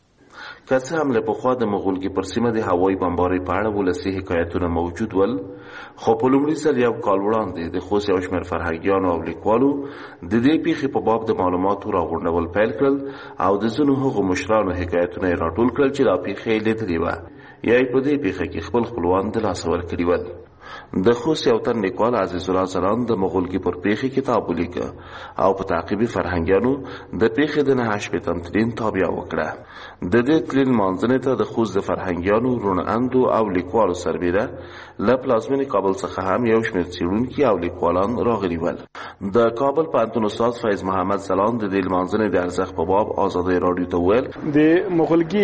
که څه هم له پخوا د مغولګي پر سیمه د هوایي بمبارۍ په اړه ولسي حکایتونه موجود ول، خو په لومړي ځل یو کال وړاندې د خوست یو شمېر فرهنګیانو او لیکوالو د دې پیښې په باب د معلوماتو راغونډول پیل کړل او د ځینو هغو مشرانو حکایتونه یې راټول کړل چې دا پیښه یې لیدلې وه یا یې په دې پیښه کې خپل خپلوان د لاسه ورکړي ول. د خوست یو تن لیکوال عزیز الله زلان د مغولګي پر پیښې کتاب ولیکه او په تعقیبي فرهنګیانو د پیښې د نهه شپېتم تلین تابع وکړه. د دې تلین لمانځنې ته د خوست د فرهنګیانو، روڼاندو او لیکوالو سربیره له پلازمېنې کابل څخه هم یو شمېر څېړونکي او لیکوالان راغلي ول. د کابل پوهنتون استاد فیض محمد زلان د دې لمانځنې د ارزښت په باب ازادۍ راډیو ته وویل د مغولګي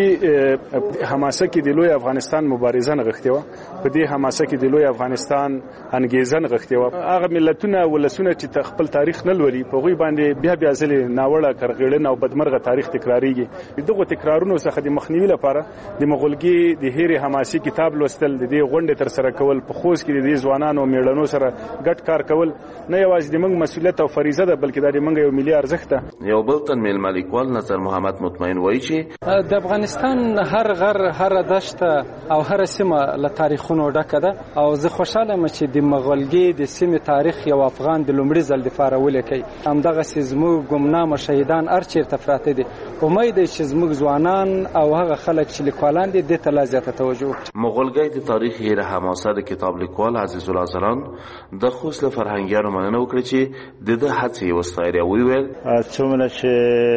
حماسه کې د لوی افغانستان مبارزه نغښتې وه. په دې حماسه کې د لوی افغانستان انګیزه نغښتې وه. هغه ملتونه ولسونه چې خپل تاریخ نه لولي په هغوی باندې بیا بیا ځلې ناوړه کرغېړنه او بدمرغه تاریخ تکراریږي. د دغو تکرارونو څخه د مخنیوي لپاره د مغولګي د هېرې حماسي کتاب لوستل، د دې غونډې ترسره کول، په خوست کې د دې ځوانانو او میړنو سره ګډ کار کول نه یوازې د موږ مسؤلیت او فریضه ده بلکې دا د موږ یو ملي ارزښت ده. یو بل تن میلمه لیکوال نظر محمد مطمئن وایي چې د افغانستان هر غر، هر دشته او هر سیمه له تاریخونو ډکه ده او زه خوشحاله یم چې د مغولګي د سیمې تاریخ یو افغان د لومړي ځل دپاره ولیکي. همدغسې زموږ ګمنامه شهیدان هر چېرته پراته دي. امید دی چې زموږ ځوانان او هغه خلک چې لیکوالان دي دې ته لا زیاته توجه وکړي. مغولګي د تاریخ هېره حماسه د کتاب لیکوال عزیز الله زلان د خوست له فرهنګیانو مننه وکړه چې د ده هڅې یې وستایلې او ویل څومره چې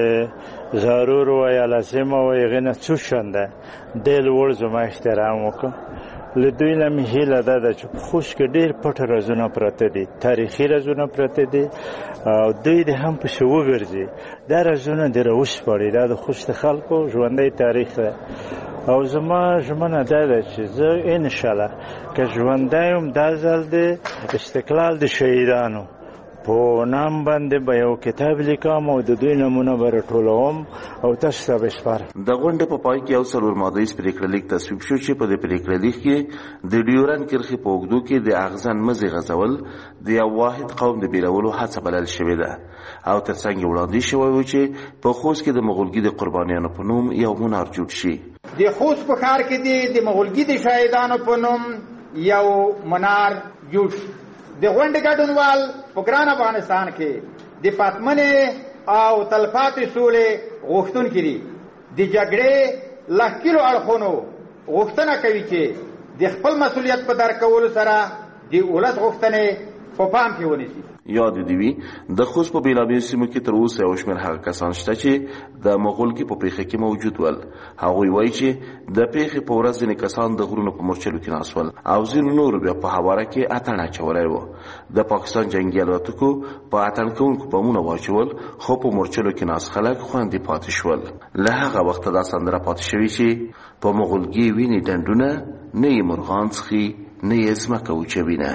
ضرور و یا لازم و هغې نه څو شنده دې لوړ زما احترام وکړه. له دوی نه مې هیله دا ده چې په خوست کې ډېر پټ رازونه پراته دي، تاریخي رازونه پراته دي او دوی دې هم پسې وګرځي. دا رازونه دې راوسپړي. دا د خوست خلکو ژوندی تاریخ ده او زما ژمنه دا ده چې زه انشاءالله که ژوندی یم دا ځل د استقلال د شهیدانو په نام باندې به یو کتاب لیکم او د دوی نمونه به راټولوم او تاسو ته به سپارم. د غونډې په پای کې یو څلور مادهیز پرېکړه لیک تصویب شو چې په دې پرېکړه لیک کې د ډیورند کرښې په اوږدو کې د اغزن مزې غځول د یو واحد قوم د بیلولو هڅه بلل شوې ده او تر څنګ یې وړاندیز شوی و چې په خوست کې د مغولګي د قربانیانو په نوم یو منار جوړ شي. د خوست په ښار کې د مغولګي د شهیدانو په نوم یو منار جوړ شي. د غونډې ګډونوال په ګران افغانستان کې د پاتمنې او تلپاتې سولې غوښتونکي دي. د جګړې لښکرو اړخونو غوښتنه کوي چې د خپل مسؤلیت په درک کولو سره د ولس غوښتنې په پام کې ونیسي. یاد دې وي د خوست په بېلابېلو سیمو کې تر اوسه یو شمېر هغه کسان شته چې د مغولګي په پیښه کې موجود ول. هغوی وایي چې د پیښې په ورځ ځینې کسان د غرونو په مورچلو کې ناست ول او ځینو نورو بیا په هواره کې اتڼ اچولی و. د پاکستان جنګي الوتکو په اتڼ کوونکو بمونه واچول خو په مورچلو کې ناست خلک خوندي پاتې شول. له هغه وخته دا سندره پاتې شوې چې په مغولګي وینې ډنډونه نه یې مرغان څښي نه یې ځمکه وچوینه.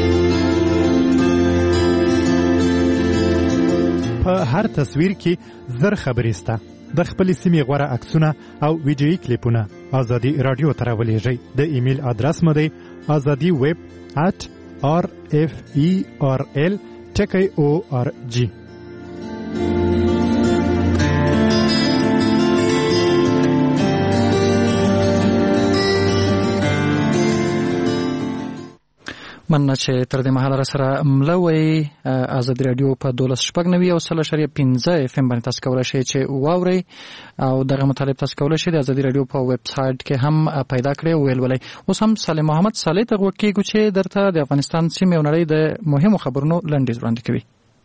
په هر تصویر کې زر خبرې سته. د خپلې سیمې غوره عکسونه او ویډیویي کلیپونه ازادي راډیو ته راولېږئ. د ایمیل ادرس مو دی ازادي ویب ات آر اف ای آر ال ټکی او آر جی. مننه چې تر دې مهاله را سره مله وئ. ازادي راډیو په دولس شپږ نوي او سل اشاریه پنځه اف ام باندې تاسو کولی شئ چې واورئ او دغه مطالب تاسو کولی شئ د ازادي راډیو په ویب سایټ کې هم پیدا کړئ او ولولئ. اوس هم صالح محمد صالح ته غوږ کېږو چې درته د افغانستان سیمې او نړۍ د مهمو خبرونو لنډیز وړاندې کوي.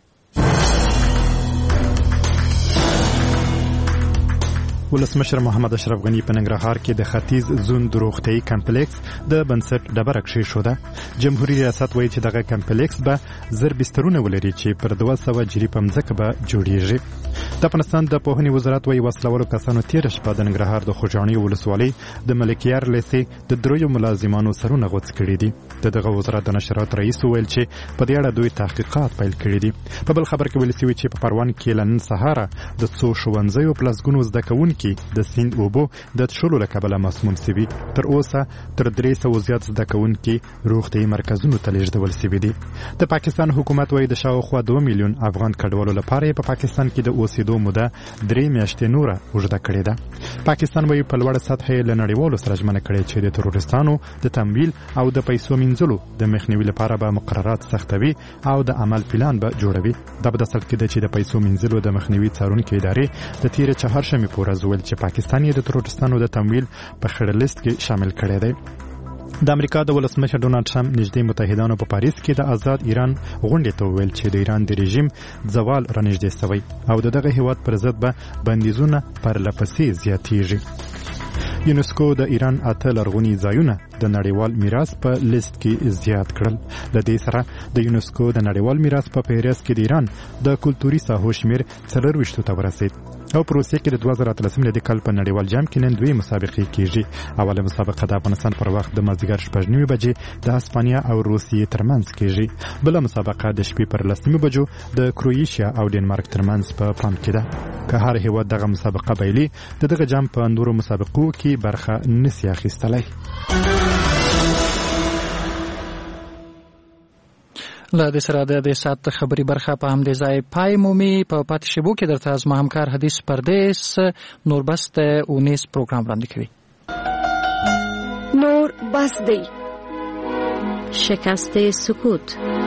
ولسمشر محمد اشرف غنی په ننګرهار کې د ختیځ زون د روغتیايي کمپلیکس د بنسټ ډبره کېښوده. جمهوریت ریاست وایي چې دغه کمپلیکس به زر بسترونه ولري چې پر دوه سوه جري په مځکه به جوړیږي. د افغانستان د پوهنې وزارت وایي وسلوالو کسانو تېره شپه د ننګرهار د خوږاڼي ولسوالۍ د ملکیار لیسې د دریو ملازمانو سرونه غوڅ کړي دي. د دغه وزارت د نشرات رئیس وویل چې په دې اړه دوی تحقیقات پیل کړي دي. په بل خبر کې ویل شوي چې په پروان کې له نن سهاره د څو ښوونځیو په لسګونو زده کوونکي د سیند اوبو د څښلو له کبله مسموم شوي. تر اوسه تر درې سوه زیات زده کوونکي روغتیايي مرکزونو ته لیږدول شوي دي. د پاکستان حکومت وایي د شاوخوا دوه میلیون افغان کډوالو لپاره په پاکستان کې د اوسېدو موده درې میاشتې نوره اوږده کړې ده. پاکستان وایي په لوړه سطح یې له نړیوالو سره ژمنه کړې چې د تروریستانو د تمویل او د پیسو مینځلو د مخنیوي لپاره به مقررات سختوي او د عمل پلان به جوړوي. دا په داسې حال کې ده چې د پیسو مینځلو د مخنیوي څارونکې ادارې د تېرې چهارشنبې په ورځ وویل چې پاکستان یې د تروریستانو د تمویل په خړه لیست کې شامل کړی دی. د امریکا د ولسمشر ډونالډ ټرمپ نږدې متحدانو په پاریس کې د آزاد ایران غونډې ته وویل چې د ایران د رژیم زوال رانږدې شوی او د دغه هیواد پر ضد به بندیزونه پرلهپسې زیاتیږي. یونسکو د ایران اته لرغوني ځایونه د نړیوال میراث په لیست کې زیات کړل. د دې سره د یونسکو د نړیوال میراث په فهرست کې د ایران د کلتوري ساحو شمیر څلرویشتو ته ورسید. او په روسیه کې د دوه زره اتلسم میلادي کال په نړیوال جام کې نن دوی مسابقې کیږي. اوله مسابقه د افغانستان پر وخت د مازدیګر شپږ نیمې بجې د اسپانیا او روسیې ترمنځ کیږي. بله مسابقه د شپې پر لس نیمې بجو د کروئیشیا او ډنمارک ترمنځ په پام کې ده. که هر هیواد دغه مسابقه بایلي د دغه جام په نورو مسابقو کې برخه نشي اخیستلی. له دې سره د دې ساعت خبري برخه په همدې ځای پای مومي. په پاتې شیبو کې درته زما همکار حدیث پردیس نور بس د اونیس پروګرام وړاندې کوي. نور بس دی شکست سکوت.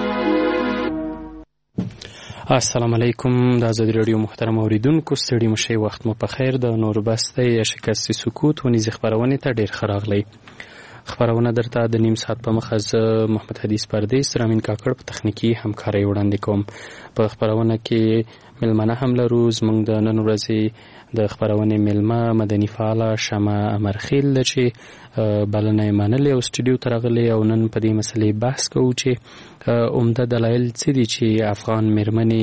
السلام علیکم. د ازادي راډیو محترم اوریدونکو ستړي مشئ وخت مو په خیر. د نور بس دی شکست سکوت ونیز خبرونه ته ډیر خراغلی. خبرونه درته د نیم ساعت په مخه زه محمد حدیث پردیس رامین کاکړ په تخنیکی همکاري وړاندې کوم. په خبرونه کې ملمنه هم لرو. زموږ د نن ورځې د خبرونه ملمه مدني فعاله شمع امرخیل چې بلنه یې منلې او سټوډیو ته راغلې او نن په دې مسلې بحث کوو چې عمده دلایل څه دي چې افغان میرمنې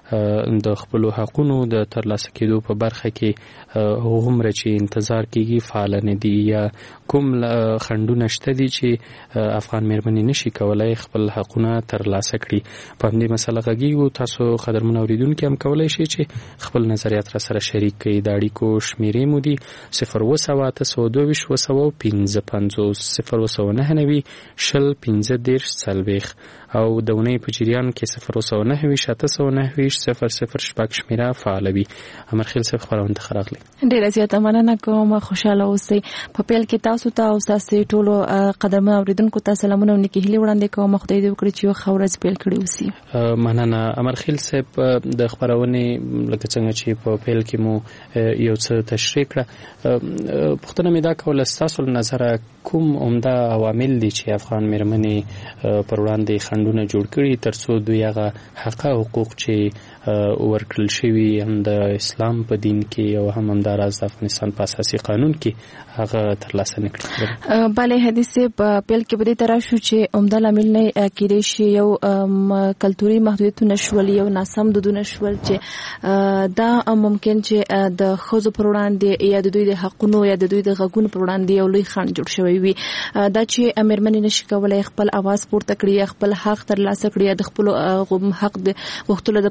د خپل حقونو د ترلاسه کېدو په برخه کې هغومره چې انتظار کېږي فعال نه دي یا کوم خنډونه شته دي چې افغان میرمنې نشي کولای خپل حقونه ترلاسه کړي. په همدې مسله غږیږو. تاسو قدرمن اوریدونکي هم کولای شئ چې خپل نظریات را سره شریک کړئ. د اړیکو شمیرې مو دي صفر اووه سوه اته سوه دوه ویشت اووه سوه پنځه پنځوس صفر اووه سوه نهه نوي شل پنځه دېرش څلوېښت او د اونۍ په جریان کې صفر اووه سوه نهه ویشت اته سوه نهه ویشت صفر صفر شپږ شمیره فعاله وي. امرخیل صاحب خبرونه ته راغلی. ډیره زیاته مننه کوم. خوشاله اوسئ. په پیل کې تاسو ته او تاسو ټولو قدرمن اوریدونکو ته سلامونه او نیکي هیلې وړاندې کوم. خدای دې وکړي چې یو ښه ورځ پیل کړې اوسي. مننه امرخیل صاحب. د خبرونه لکه څنګه چې په پیل کې مو یو څه تشریح کړه پوښتنه مې دا کوله ستاسو له نظره کوم عمده عوامل دي چې افغان میرمنې پر وړاندې خنډونه جوړ کړي ترڅو دوی هغه حق حقوق چې ورکړل شوي هم د اسلام په دین کې او هم همداراز د افغانستان په اساسي قانون کې هغه ترلاسه نه کړي؟ بله حدیث په پیل کې به دې تر شو چې عمده لامل نه کېدای شي یو کلتوري محدودیتونه شول یو ناسم دودونه شول چې دا ممکن چې د ښځو پر وړاندې یا د دوی د حقونو یا د دوی د غږونو پر وړاندې یو لوی خنډ جوړ شوی وي. دا چې میرمنې نشي کولی خپل اواز پورته کړي خپل حق ترلاسه کړي د خپل حق د غوښتلو لپاره خپل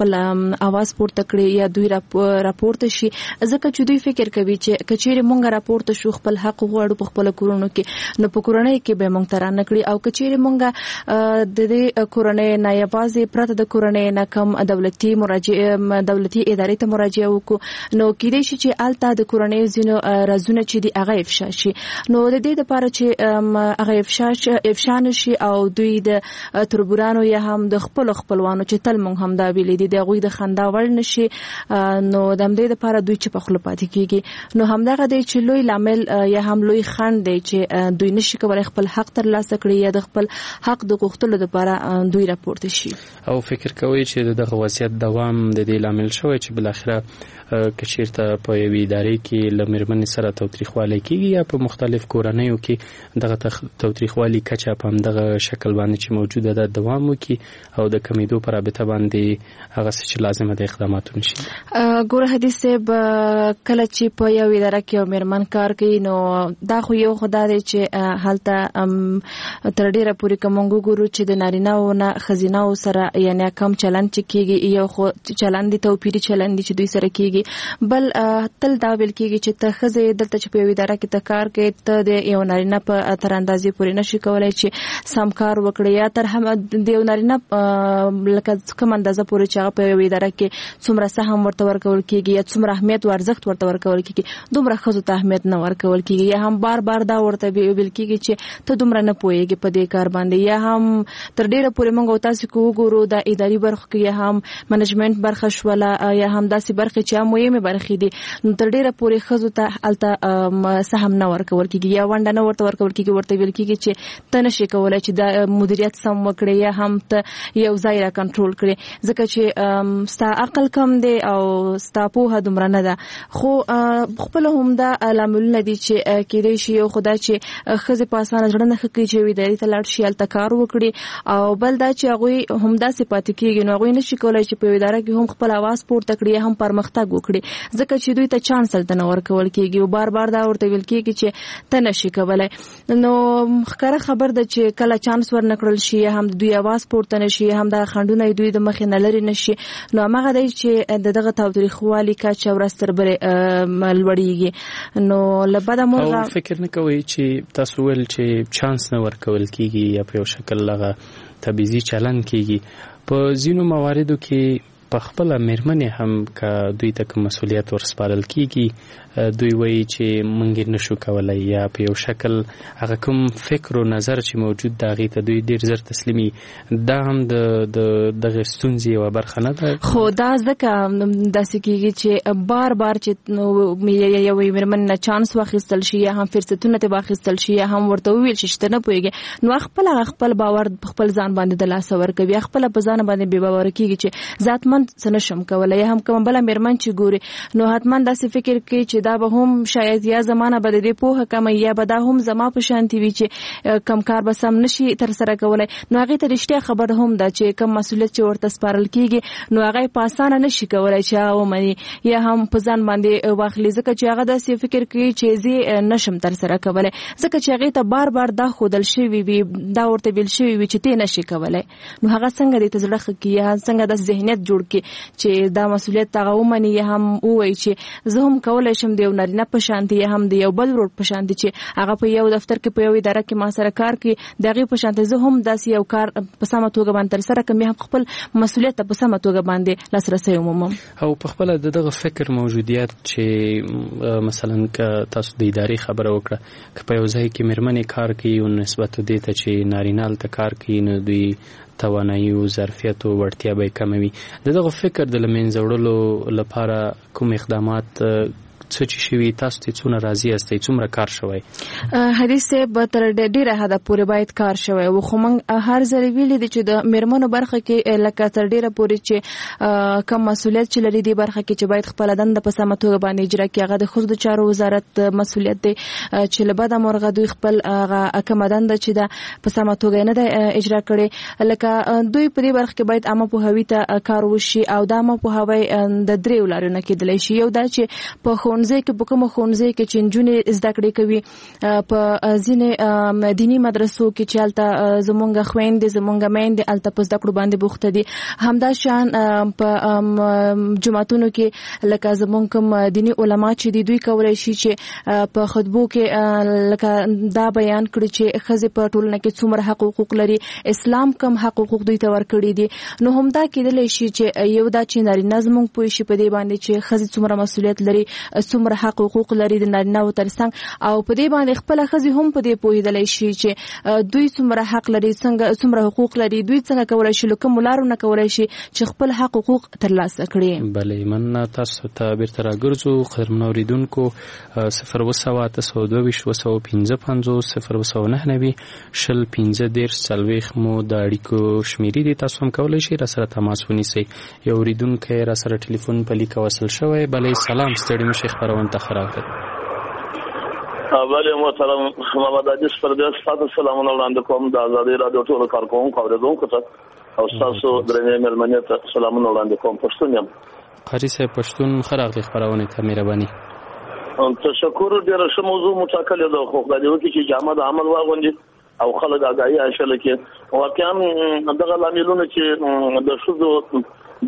خپل आवाज پورته کړي یا دوی راپورته شي ځکه چې دوی فکر کوي چې کچېره مونږ راپورته شو خپل حق غواړو په خپل کورونو کې نو په کورنۍ کې به مونږ ترانه کړی او کچېره مونږ د دې کورنۍ نه یوازې پرته د کورنۍ نه کم دولتي مراجعه دولتي ادارې ته مراجعه وکړو نو کېدای شي چې الته د کورنۍ زینو رازونه چې دی هغه افشا شي نو د دې لپاره چې هغه افشا افشا نشي او دوی د تربورانو یا هم د خپل خپلوانو چې تل مونږ هم دا ویلې دي د غوي د خندا وړ نشي نو د دې لپاره دوی چې په خپل پاتې کیږي نو همدغه دی چې لوی لامل یا هم لوی خند دی چې دوی نشي کولای خپل حق تر لاسه کړي یا د خپل حق د غوښتلو لپاره دوی راپورته شي او فکر کوي چې دغه وضعیت دوام د دې لامل شوی چې بل اخره کچیرته په یوې ادارې کې لمرمن سره توتریخوالی کیږي یا په مختلف کورنیو کې دغه توتریخوالی کچا په دغه شکل باندې چې موجوده ده دوام وکي او د کمیدو پر رابطه باندې هغه څه چې لازمه د اقداماتو نشي ګوره حدیث کله چې په یو اداره کې مرمن کار کوي نو دا خو یو خدای چې حالته تر ډیره پورې کومګو ګورو چې د نارینه‌و نه خزینه‌و سره یعنی کم چلند چې کیږي یو خو چلند دی توپیری چلند چې دوی سره کیږي بل تل دا ویل کیږي چې ته خزه دلته چې په یو اداره کې ته کار کوي ته د یو نارینه په تر اندازې پورې نشي کولای چې سم کار وکړي یا تر هم د یو نارینه لکه کوم اندازه پورې چې هغه په یو اداره کې څومره سهم ورته ورکول کیږي یا څومره اهمیت او ارزښت ورته ورکول کیږي دومره خزو ته اهمیت نه ورکول کیږي یا هم بار بار دا ورته ویل کیږي چې ته دومره نه پوهیږي په دې کار باندې یا هم تر ډیره پورې موږ تاسو کو وګورو د اداري برخه کې یا هم منیجمنت برخه شوله یا هم داسې برخه چې مهمه برخې دي نو تر ډیره پورې خزو ته الته سهم نه ورکول کیږي یا ونده نه ورته ورکول کیږي ورته ویل کیږي چې ته نشي کولای چې د مدیریت سم وکړي یا هم ته یو ځای را کنټرول کړي ځکه چې ستا عقل کم دی او ستا په دومره نه ده خو خپل هم دا لاملونه دي چې کېدای شي یو خدای چې خزه په اسانه ځړنه خکې چې وي د لاړ شي الته کار وکړي او بل دا چې هغه هم دا صفات کیږي نو هغه نشي کولای چې په اداره کې هم خپل आवाज پورته کړي هم پرمختګ وکړي ځکه چې دوی ته چانس تل نه ورکول کیږي او بار بار دا ورته ویل کیږي چې ته نشي کولای نو خبره خبر ده چې کله چانس ورنکړل شي هم دوی आवाज پورته نشي هم دا خندونه دوی د مخ نه لري نشي نو هغه دی چې دغه تاریخوالي کا چورستر بر ملوړیږي نو لبدا موږ فکر نه کوي چې تاسو ول چې چانس نه ورکول کیږي یا په یو شکل لغه تبعیضي چلن کیږي په ځینو مواردو کې په خپل مرمنې هم کا دوی ته مسولیت ورسپارل کیږي دوی وایي چې مونږ نشو کولای یا په یو شکل هغه کوم فکر او نظر چې موجود دا غي ته دوی ډیر زر تسلیمي دا هم د دغه ستونزې یو برخه نه ده خو دا ځکه داسې کیږي چې بار بار چې یو مرمن نه چانس واخیستل شي یا هم فرصتونه ته واخیستل شي یا هم ورته ویل شي چې نه پويږي نو خپل خپل باور خپل ځان باندې د لاس ورکوي خپل په ځان باندې بے باور کیږي چې ذاتمن سنشم کولای هم کوم بل مرمن چې ګوري نو حتمان داسې فکر کوي چې دا به هم شاید یا زمانه بد دی په حکم یا به دا هم زما په شانتي وي چې کم کار به سم نشي تر سره کولای نو هغه ته رښتیا خبر هم دا چې کم مسولیت چې ورته سپارل کیږي نو هغه په اسانه نشي کولای چې هغه مني یا هم په ځان باندې واخلي ځکه چې هغه داسې فکر کوي چې زه نشم تر سره کولای ځکه چې هغه ته بار بار دا خودل شي وي دا ورته ویل شي وي چې ته نشي کولای نو هغه څنګه دې ته زړه کوي یا څنګه د ذهنیت جوړ کی چې دا مسولیت هغه ومني یا هم وایي چې زه هم کولای شم د نارینه په شانتي هم د یو بل ورو په شانتي چې هغه په یو دفتر کې په یو اداره کې ما سره کار کوي دغه په شانتي زه هم داسې یو کار په سمه توګه باندې تر سره کوم هم خپل مسولیت په سمه توګه باندې لاسرسي ومومم او په خپل دغه فکر موجودیت چې مثلا ک تاسو د ادارې خبره وکړه ک په یو ځای کې مرمنې کار کوي او نسبت دې ته چې نارینه ته کار کوي نو دوی توانایي او ظرفیت او وړتیا به کموي دغه فکر د لمنځه وړلو لپاره کوم اقدامات څه چې شوي تاسو ته څونه راضي استئ څومره کار شوی حدیث به تر ډیره حد پورې باید کار شوی و خو موږ هر ځل ویلې دي چې د میرمنو برخه کې لکه تر ډیره پورې چې کم مسولیت چې لري دی برخه کې چې باید خپل دند په سمه توګه باندې اجرا کړي هغه د خود چارو وزارت مسولیت دی چې لبدا مرغه دوی خپل هغه کم دند چې د په سمه توګه نه د اجرا کړي لکه دوی په دې برخه کې باید عامه په هوی ته کار وشي او د عامه په هوی د دریو لارو نه کېدلی شي یو دا چې په ښوونځي کې په کوم ښوونځي کې چې نجونې زده کړې کوي په ځینې دینی مدرسو کې چې هلته زمونږ خویندې زمونږ میندې هلته په زده کړو باندې بوخته دي. همدا شان په جماعتونو کې لکه زمونږ کوم دینی علما چې دي دوی کولی شي چې په خطبو کې لکه دا بیان کړي چې ښځې په ټولنه کې څومره حق حقوق لري، اسلام کم حق حقوق دوی ته ورکړي دي. نو همدا کېدلی شي چې یو دا چې نارینه زمونږ پوه شي په دې باندې چې ښځې څومره مسؤلیت لري، څومره حق حقوق لري د نارینه‌و تر څنګ، او په دې باندې خپله ښځې هم په دې پوهېدلی شي چې دوی څومره حق لري، څنګه څومره حقوق لري، دوی څنګه کولی شي له کومو لارو نه کولی شي چې خپل حق حقوق ترلاسه کړي. بلې مننه. تاسو ته بیرته راګرځو قدرمنو اورېدونکو. صفر اووه سوه اته سوه دوه ویشت اووه سوه پنځه پنځوس صفر اووه سوه نهه نوي شل پنځه دېرش څلوېښت مو د اړیکو شمیرې دي. تاسو هم کولی شئ را سره تماس ونیسئ. یو اورېدونکی را سره ټلیفون په لیکه وصل شوی. بلې سلام، ستړي مشئ، خپرونې ته ښه راغلئ. بلې محترم محمد عزیز پردیس تاسو سلامونه وړاندې کوم د ازادۍ راډیو ټولو کارکوونکو اورېدونکو ته او ستاسو درنې مېلمنې ته سلامونه وړاندې کوم. پښتون یم. قاري صاحب پښتون، ښه راغلئ خپرونې ته، مهرباني. تشکر. ډېره ښه موضوع مو ټاکلې ده، خو خدای دې وکړي چې جامه د عمل واغوندي او خلک آګاهي حاصله کړي. واقعا دغه لاملونه چې د ښځو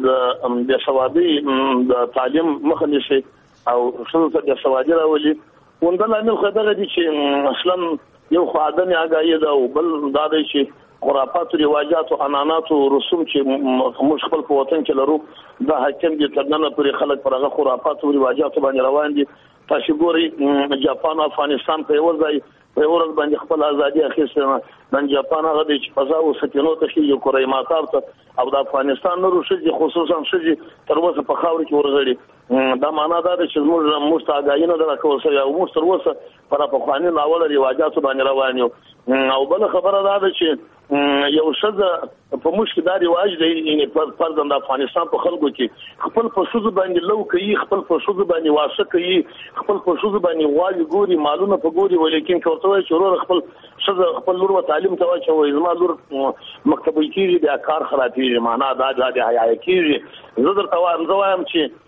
د بېسوادۍ د تعلیم مخه نیسي او ښځو ته بېسوادي راولي، همدا لامل خو دغه دی چې اصلا یو خو عدم آګاهي ده او بل دا دی چې خرافات او رواجات او عنعنات او رسوم چې موږ خپل په وطن کې لرو دا حاکم دي تر نن پورې خلک پر هغه خرافات او رواجات باندې روان دي. تاسو ګورئ جاپان او افغانستان په یو ځای په یو ورځ باندې خپل ازادي اخیستله. نن جاپان هغه دی چې فضا او سکینو ته خېږي کورې ماتار ته او د افغانستان نورو ښځې خصوصا ښځې تر اوسه په خاورو کې ورغړي. دا معنا دا ده چې موږ موږ ته آګاهي نه ده راکول شوې او موږ تر اوسه پر پخواني ناوله رواجاتو باندې روان یو. او بله خبره دا ده چې یو ښځه په موږ کې دا رواج دی، یعنې فرضاً د افغانستان په خلکو کې خپل په ښځو باندې لو کوي، خپل په ښځو باندې واښه کوي، خپل په ښځو باندې غواوې ګوري، مالونه په ګوري، ولیکن که ورته وایي چې وروره خپل ښځه خپل لور به تعلیم ته واچوئ، زما لور مکتبوي کېږي، بیا کار خرابېږي، معنا دا دا د حیایه کېږي. زه درته وایم زه وایم چې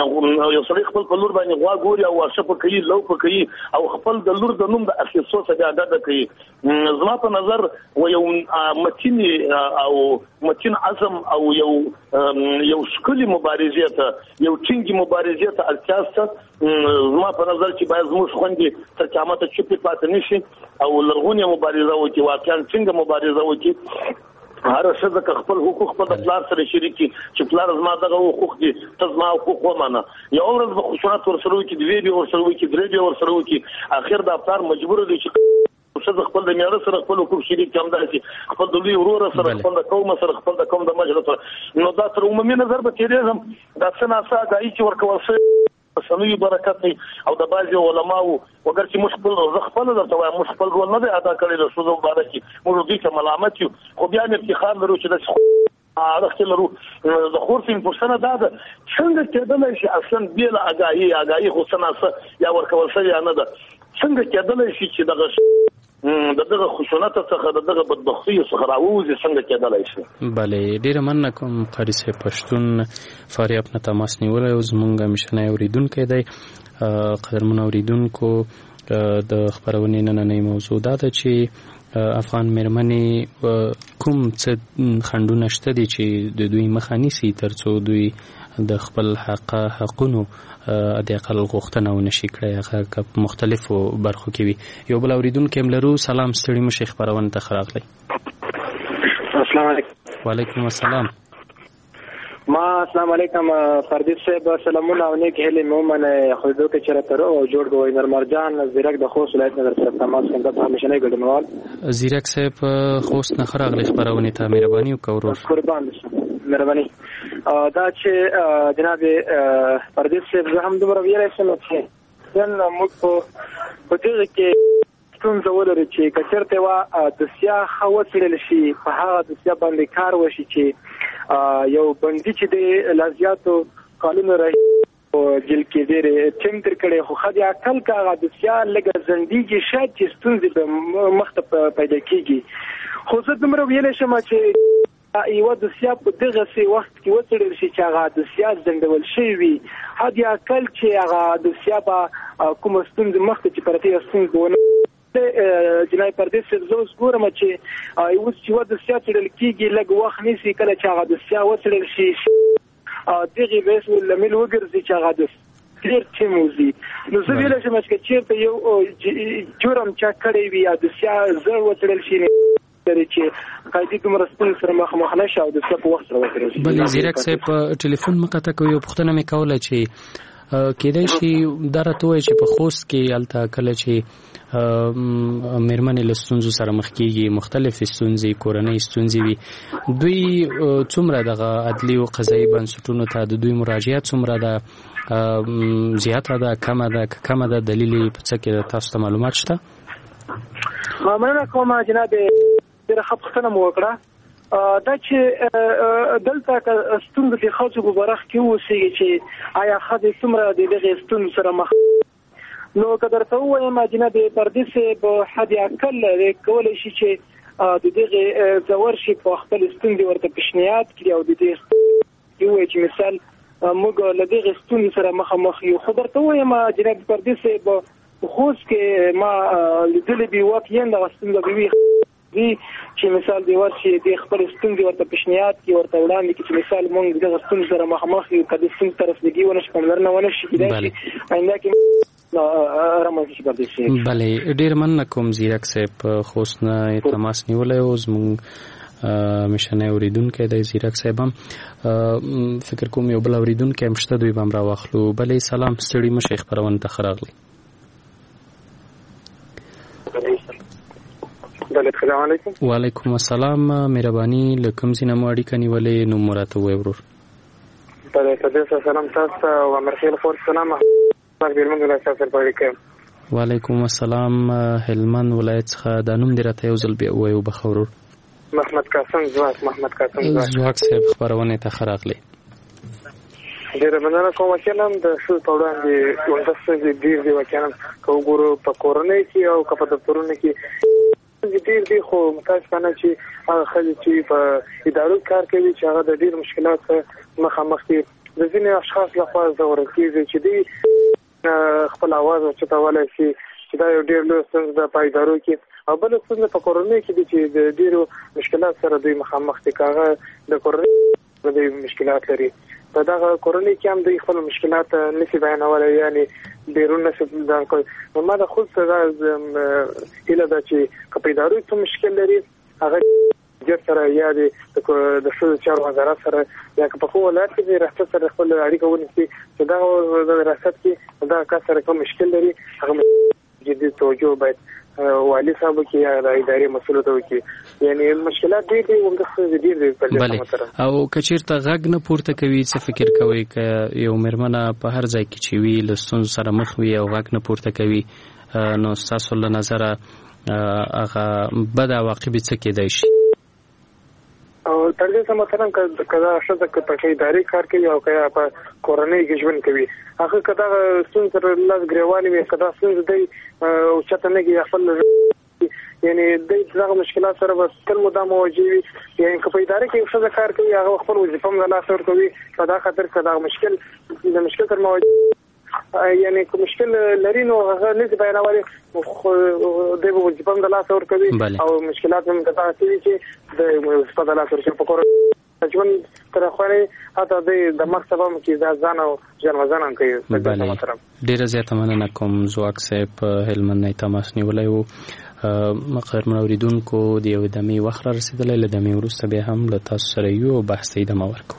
یو سړی خپل په لور باندې غوا ګوري او واښه په کوي، لو په کوي او خپل د لور د نوم د اخیستو څخه بیا ډډه کوي. زما په نظر و یو متین او متین عزم او یو یو ښکلې مبارزې ته، یو ټینګې مبارزې ته اړتیا شته. زما په نظر چې باید زموږ خویندې تر قیامته چوپې پاتې نه شي او لرغونې مبارزه وکړي، واقعا ټینګه مبارزه وکړي. هر څه د خپل حقوق په پلار سره شریکي چې پلار زما دغه حقوق دي ته زما حقوق ومنه. یو ورځ به خشونت ورسره وکړي، دوی به ورسره وکړي، درې به ورسره وکړي، اخر د پلار مجبور دی چې ښځه خپل د میړه سره خپل حقوق شریک کړي، همداسې خپل د لوی ورور سره، خپل د قوم سره، خپل د قوم د مجلس سره. نو دا تر عمومي نظر به تېرېږم دا څه ناڅه آګاهي چې ورکول شوې سنوي برکت دی او د بعضې علماو وګر چې موږ خپل زه خپله درته وایم موږ خپل رول نه دی ادا کړی د ښځو په باره کې، موږ دوی ته ملامت یو، خو بیا مې افتخار لرو چې داسې اړخ لرو. د خورسین پوښتنه دا ده څنګه کېدلی شي اصلا بې له آګاهي، آګاهي خو څه ناڅه یا ورکول شوې نه ده، څنګه کېدلی شي چې دغه د دغه خشونت څخه د دغه بدبختیو څخه راووځي، څنګه کېدلی شي؟ بلې ډېره مننه کوم قاري صاحب پښتون فاریاب نه تماس نیولی او زمونږ همیشنی اورېدونکی دی. قدرمنو اورېدونکو د خپرونې نننۍ موضوع دا ده چې افغان مېرمنې کوم څه خنډونه شته دي چې د دوی مخه نیسي تر څو دوی د خپل حق حقونو د اقل غوښتنه ونشي کړی، هغه که په مختلفو برخو کې وي. یو بل اورېدونکی هم لرو. سلام، ستړي مشئ، خپرونې ته ښه راغلی. السلام علیکم. وعلیکم السلام. ما السلام علیکم فردیس صاحب، سلامونه او نیک هیلې مې ومنئ. خو که چېرته رو او جوړ به وي نرمرجان زیرک د خوست ولایت نه در سره تماس کوم. دا همیشنی ګډونوال زیرک صاحب خوست نه ښه راغلی خپرونې ته، مهرباني وکړه ورور. قربان شم، مهرباني. دا چې جناب فردیس صاحب زه هم دومره ویلی شم چې نن موږ په دغه کې ستونزه ولرو چې که چېرته وه دوسیه ښه وڅېړل شي، په هغه دوسیه باندې کار وشي چې یو بندي چې دی لا زیاتو کالونو راهیسې جیل کې ډېرې ټیم تېر کړی، خو ښه د عقل که هغه دوسیه لږه ځنډېږي شاید چې ستونزې به مخته پیدا کېږي. خو زه دومره ویلی شم چې یو د سیاست په دغه سي وخت کې وڅړل شي چې هغه د سیاست ځنډول شي وي حد یا کل چې هغه د سیاست کوم ستونزې مخکې چې پرته ستونزې ونه جنای پردیس زوس ګورم چې یو چې و د سیاست ډل کېږي لږ وخت نسی کله چې هغه د سیاست وڅړل شي دغه بیس ولمل وګرځي چې هغه د ډیر چې موزي نو زه ویل چې مڅ کې چیرته یو جرم چا کړی وي د سیاست زړه وڅړل شي لري چې قاعده کوم رسول سره مخ مخ نشه او د څه په وخت راوځي بل زیرک صاحب ټلیفون مقاطع کوي پښتنه مې کوله چې کېدای شي درته وای چې په خوست کې الته کله چې مېرمنې له ستونزو سره مخ کېږي مختلف ستونزې کورنۍ ستونزې وي دوی څومره دغه عدلي او قضایي بنسټونو ته د دوی مراجعات څومره ده زیاته ده کمه ده کمه ده دلیل په څه کې تاسو ته معلومات شته مننه کوم جناب ډېره ښه پوښتنه مو وکړه دا چې دلته ستونزې د ښځو په برخه کې اوسېږي چې آیا ښځې څومره د دغې ستونزو سره مخ نو که درته ووایم جناب پردیس په حد اقل کولی شي چې د دغې ځور شي په خپل ستونزې ورته پیشنهاد کړي او د دې ووایي چې مثال موږ له دغې ستونزې سره مخامخ یو خو درته ووایم جناب پردیس په خوست کې ما لیدلې به واقعا دغه ستونزه به وي چې مثال دی ورشي د خپل ستونزې ورته پیشنهاد کی ورته وړاندې کی چې مثال مونږ دغه ستونزې سره مخامخ یو کله ستونزې طرف لګي ونه شي پاملرنه ونه شي کېدای شي آینده کې رامنځته شي پردیس بله ډېر مننه کوم زیرک صاحب خوست نه تماس نیولی او زموږ مشنه اوریدونکو د زیرک صاحب هم فکر کوم یو بل اوریدونکو هم شته دوی به هم راواخلو بلې سلام ستړي مشې خپرونه ته ښه راغلی السلام علیکم وعلیکم السلام مهرباني له کوم ځای نه مو اړیکه نیولې نوم مو راته ووایه ورور بله پردیس سلام تاسو ته او امرخیل خور سلام هلمند ولایت څخه په اړیکه وعلیکم السلام هلمند ولایت څخه دا نوم دې راته یو ځل بیا ووایه وبښه ورور محمد قاسم زواک محمد قاسم زواک زواک صاحب خپرونې ته ښه راغلی ډېره مننه کوم واقعا د ښځو په وړاندې ونده ستونزې ډېر دي واقعا که وګورو په کورنۍ کې او که په دفترونو کې ډېر دي خو متاسفانه چې هغه ښځې چې په ادارو کار کوي چې هغه د ډېرو مشکلاتو سره مخامخ دي د ځینې اشخاص لخوا ځورول کېږي چې دوی خپل اواز اوچتولی شي چې دا یو ډېر لوی ستونزه ده په ادارو کې او بله ستونزه په کورنۍ کې دي چې د ډېرو مشکلاتو سره دوی مخامخ دي که هغه د کورنۍ دوی مشکلات لري په دغه کورنۍ کې هم دوی خپل مشکلات نشي بیانولی یعنې بیرون نشي ځان کوي نو ما د خود سره هیله ده چې که په ادارو څه مشکل لري هغه جر سره یا د ښځو چارو وزارت سره یا که په کوم ولایت کې د ریاست سره خپل اړیکه ونیسي چې دغه ریاست کې دغه کس سره کوم مشکل لري هغه جدي توجه باید والي صاحب کې یا د ادارې مسؤل ته وکړي یعنی مشکلات ډېر دي همدغه ډېر دي بله او که چېرته غږ نه پورته کوي څه فکر کوئ که یو مېرمنه په هر ځای کې چې وي له ستونزو سره مخ وي او غږ نه پورته کوي نو ستاسو له نظره هغه بد عواقب څه کېدای شي او تر دې څه مثلا که دا ښځه که په ادارې کار کوي او که په کورنۍ کې ژوند کوي هغه که دغه ستونزې سره لاس ګرېوانې وي که دا ستونزې دی اوچته نه کړي خپل یعنې دی دغه مشکلات سره به تل مدام مواجه وي یعنې که په اداره کې یو ښځه کار کوي هغه خپل وظیفه هم له لاسه ورکوي په دا خاطر که دغه مشکل د مشکل سره مواجه یعنی که مشکل لري نو هغه نشي بیانولی خو دی به وظیفه هم د لاسه ورکوي او مشکلات هم دغسې وي چې د وظیفه د لاسه ورکوي په کورنۍ ژوند ترخوالي حتی دی د مرګ سبب هم کېږي دا ځان او ژوند وزن هم کوي ډېره زیاته مننه کوم زواک صاحب هلمند نه تماس نیولی و قدرمن اورېدونکو د یوې دمې وخت را رسېدلی له دمې وروسته بیا هم له تاسو سره یو او بحث ته ادامه ورکوو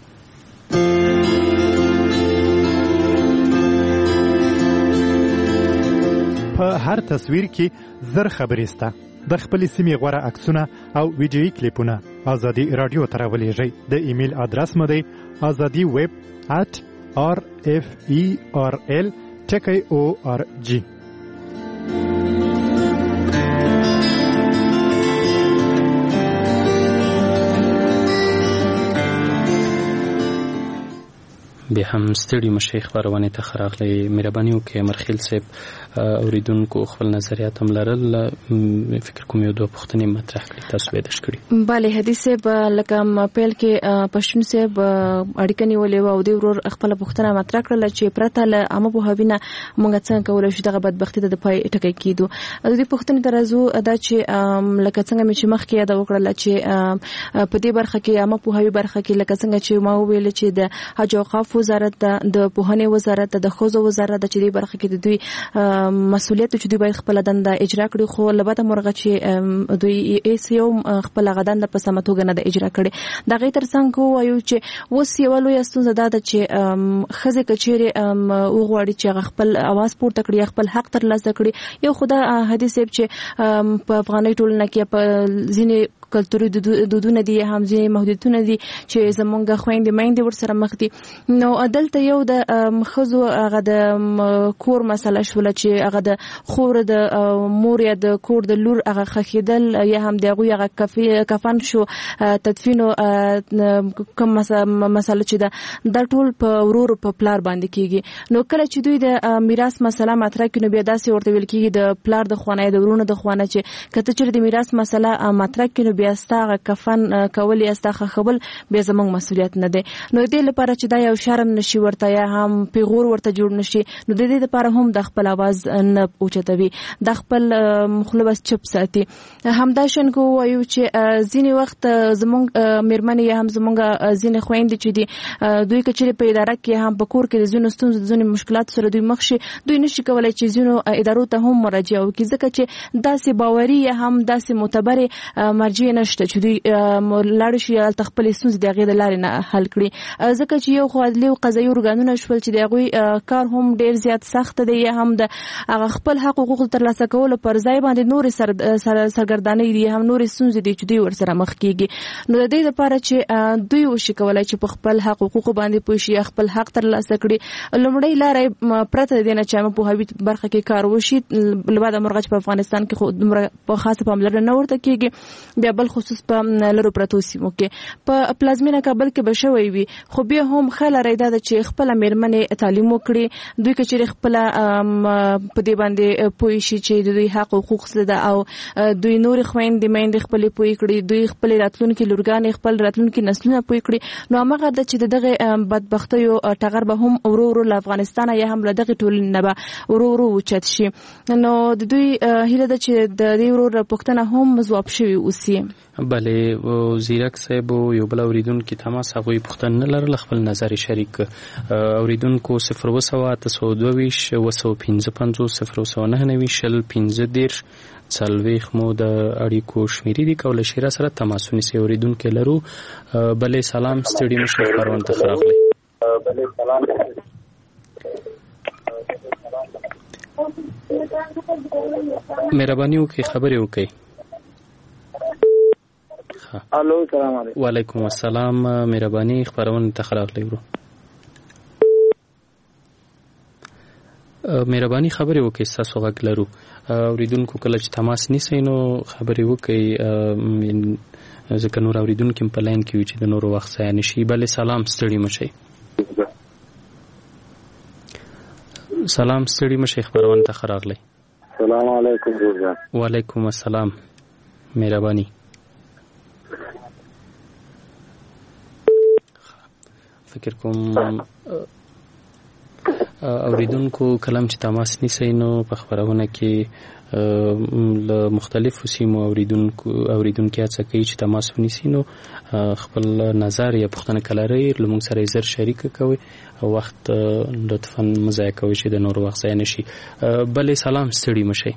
په هر تصویر کې زر خبرې سته د خپلې سیمې غوره عکسونه او ویډیویي کلیپونه ازادي راډیو ته راولېږئ د ایمیل ادرس مو دی ازادي ویب ات آر اف ای آر ال ټکی او آر جی بیا هم ستړي مشې خپرونې ته ښه راغلی مهرباني وکړئ مرخیل صاحب اوریدونکو خپل نظریات هم لرل. فکر کوم یو دوه پوښتنې مطرح کړي تاسو به داش کړي. bale حدیث به لکه پیل کې پښتون صاحب اړیکه نیولې و او د ورور خپل پوښتنه مطرح کړل چې پرته له عامه پوهاوینه موږ څنګه کولای شو دغه بدبختی ته د پای ټکی کیدو. د دې پوښتنې درازو دا چې لکه څنګه مې چې مخکې یاد وکړل چې په دې برخه کې عامه پوهاوی برخه کې لکه څنګه چې ما ویل چې د حج او اوقاف وزارت د پوهنې وزارت د خوځو وزارت د چې دې برخه کې د دوی مسؤلیت چې دوی باید خپل دنده اجرا کړي خو لباته مرغه چې دوی ایس یو خپل غدان په سمه توګه نه د اجرا کړي. دا غي تر څنګه وایو چې وس یو لوی ستونزه ده چې خزه کچيري او غواړي چې خپل आवाज پورته کړي خپل حق ترلاسه کړي. یو خدای حدیث چې په افغاني ټولنه کې په ځینې کلتوري دودونه دي هم ځینې محدودیتونه دي چې زمونږ خويندې مېندې ورسره مخ دي. نو عدالت یو د خزو هغه د کور مسله شول چې هغه د خور د مور یا د کور د لور هغه خخیدل یا هم دغه هغه کفی کفن شو تدفین کوم مسله چې د ټول په ورور په پلار باندې کیږي. نو کله چې دوی د میراث مسله مطرح کینو بیا داسې ورته ویل کیږي د پلار د خوانه د ورونو د خوانه چې کته چې د میراث مسله مطرح کینو بیا ستغه کفن کولی استخه خپل بیا زموږ مسؤلیت نه دی. نو دې لپاره چې دا یو شرم نشي ورته یا هم پیغور ورته جوړ نشي نو د دې لپاره هم د خپل आवाज نه اوچتوي د خپل مخلبس چپ ساتي. همدا شنګو وایو چې ځینی وخت زموږ میرمنې یا هم زموږ ځینې خويندې چې دي دوی کچري په اداره کې هم په کور کې د ځینو ستونزو د ځینو مشکلات سره دوی مخ شي دوی نشي کولای چې ځینو ادارو ته هم مراجعه وکړي ځکه چې داسې باوري یا هم داسې معتبر مرجع نشته چې دوی لاړ شي تخپل ستونزې د غیر لارې نه حل کړي. ځکه چې یو خو عدلي او قضایي ارګانونه شول چې دغه کار هم ډیر زیات سخت دی یا هم د خپل حق حقوق ترلاسه کول پر ځای باندې نور سر سرګردانۍ دي هم نور ستونزې دي چې دوی ورسره مخ کیږي. نو د دې لپاره چې دوی وشي کولای چې په خپل حق حقوق باندې پوه شي خپل حق ترلاسه کړي لومړی لارې پرته دینه چې په هوی برخه کې کار وشي لباده مرغج په افغانستان کې خو په خاصه پاملرنه نه ورته کیږي بیا بل خصوص په لرو پرتو سیمو کې په پلازمینه کابل کې بشوي وي خو بیا هم خل راځي دا چې خپل میرمنې تعلیم وکړي دوی کچې خپل په دې باندې پوي شي چې دوی حق او حقوق سره او دوی نور خويندې مېندې خپل پوي کړي دوی خپل راتلونکي لورګان خپل راتلونکي نسلونه پوي کړي. نو هغه د چې دغه بدبختیو ټغر به هم ورو ورو له افغانستان یا هم له دغه ټولنې نه به ورو ورو وچت شي. نو د دوی هیله ده چې د دې ورو پښتنه هم ځواب شوي اوسي. بله زیرک صاحب یو بل اوریدونکو تماس هغوی پوښتنه نه لرله خپل نظر شریک اوریدونکو صفر وسو تاسو دویش وسو پنځه پنځوس صفر وسو نه نوي شل پنځه دیر څلوېښت مو د اړیکو شمیرې دي کولای شي را سره تماس ونیسئ. اوریدونکو لرو بله سلام ستړي مشه خبرونه ته راغلی. بله سلام مهرباني وکړئ خبرې وکړئ. الو سلام علیکم. وعلیکم السلام مهرباني خبرونه ته راغلی ورو مهرباني خبرې وکړئ تاسو غږ لرو. اوریدونکو کله چې تماس نیسئ نو خبرې وکړئ ځکه نور اوریدونکو په لاین کې وي چې د نورو وخت ضایع نشي. بله سلام ستړي مشئ. سلام ستړي مشئ خبرونه ته راغلی. سلام علیکم جوړ. وعلیکم السلام مهرباني. فکر کوم اوریدونکو کلم چې تماس نیسئ نو په خبرونه کې له مختلفو سیمو اوریدونکو اوریدونکو هڅه کوي چې تماس ونیسي نو خپل نظر یا پوښتنه کله لري له موږ سره زر شریک کوي او وخت لطفا مزایه کوي چې د نور وخت ضایع نشي. بله سلام ستړي مشئ.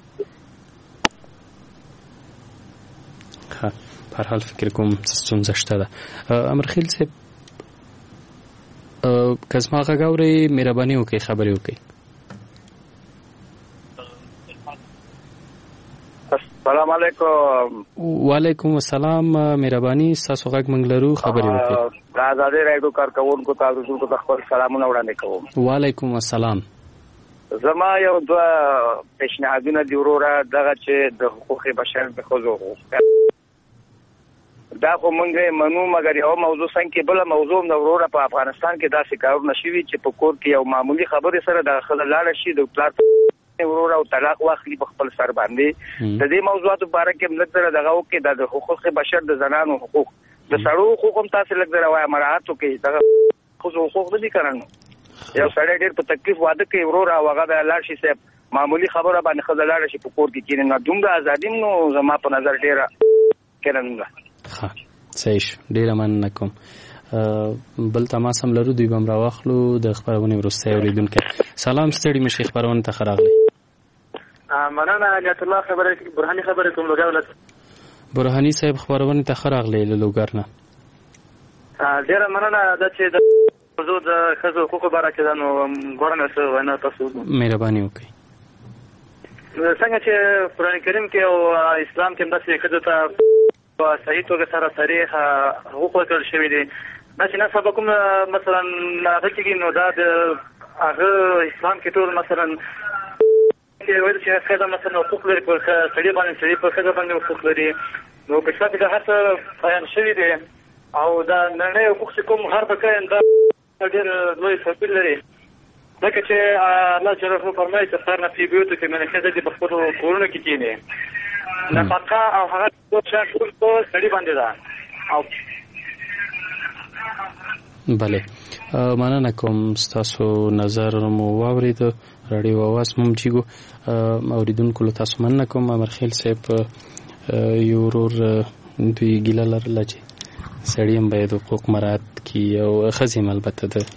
ها په هر حال فکر کوم ستونزه شته ده. امرخیل صاحب که زما غږ اورئ مهرباني وکړئ خبرې وکړئ. السلام علیکم. وعلیکم السلام مهرباني ستاسو غږ موږ لرو خبرې وکړئ. د ازادي راډیو کارکونکو تاسو ته خپل سلامونه وړاندې کوم. وعلیکم السلام. زما یو دوه پیشنهادونه دي وروره دغه چې د حقوق بشر د ښځو دا خو مونږه منو مګر یو موضوع څنګه بل موضوع نو وروره په افغانستان کې داسې کارونه شوي چې په کور کې یو معمولی خبرې سره د خلک لاړ شي د پلار ورور او طلاق واخلي په خپل سر باندې د دې موضوعاتو په اړه کې لږ دغه وکړي د حقوق بشر د زنانو حقوق د سړو حقوق هم تاسو لږ دروای مراعات وکړي دغه خو حقوق نه دي کړنو یو سړی ډېر په تکلیف واده کوي ورور او هغه د لاړ شي صاحب معمولی خبره باندې خزه لاړ شي په کور کې کینې نه دومره ازادي نو زما په نظر ډېره کړنه ها صحیح ډېر مننه کوم بل تماس هم لرو دوی بم راوخلو د خبرونه ورسته اوریدونکو سلام ستړي مشي خبرونه ته خراغلی مننه حیات الله خبره برهاني خبره کوم لګولت برهاني صاحب خبرونه ته خراغلی له لوګرنه ډیره مننه د چې د موضوع د خزو حقوق باره کې نو ګورنه څه ونه تاسو مهرباني وکړئ څنګه چې قرآن کریم کې او اسلام کې داسې خزو ته په صحیح توګه سره صریح حقوق ورکړل شوي دي چې نه سبا کوم مثلا هغه کې نو دا د هغه اسلام کې ټول مثلا کې وایي چې خزه مثلا حقوق لري په سړي باندې سړي په خزه باندې حقوق لري نو په څه کې هڅه بیان شوی دی او دا نړۍ حقوق چې کوم هر بکاین دا ډېر لوی توپیر لري ځکه چې الله جل جلاله فرمایي چې فرنا فی بیوتکم من خزه دې په خپل کورونو کې کینې نفقه او هغه څه ټول په سړي باندې ده او بله مننه کوم ستاسو نظر مو واورید رادیو आवाज مم چیګو اوریدونکو له تاسو مننه کوم امرخیل صاحب یو ورور دوی ګیله لرله چې سړی هم باید حقوق مراعات کی او ښځې هم البته ده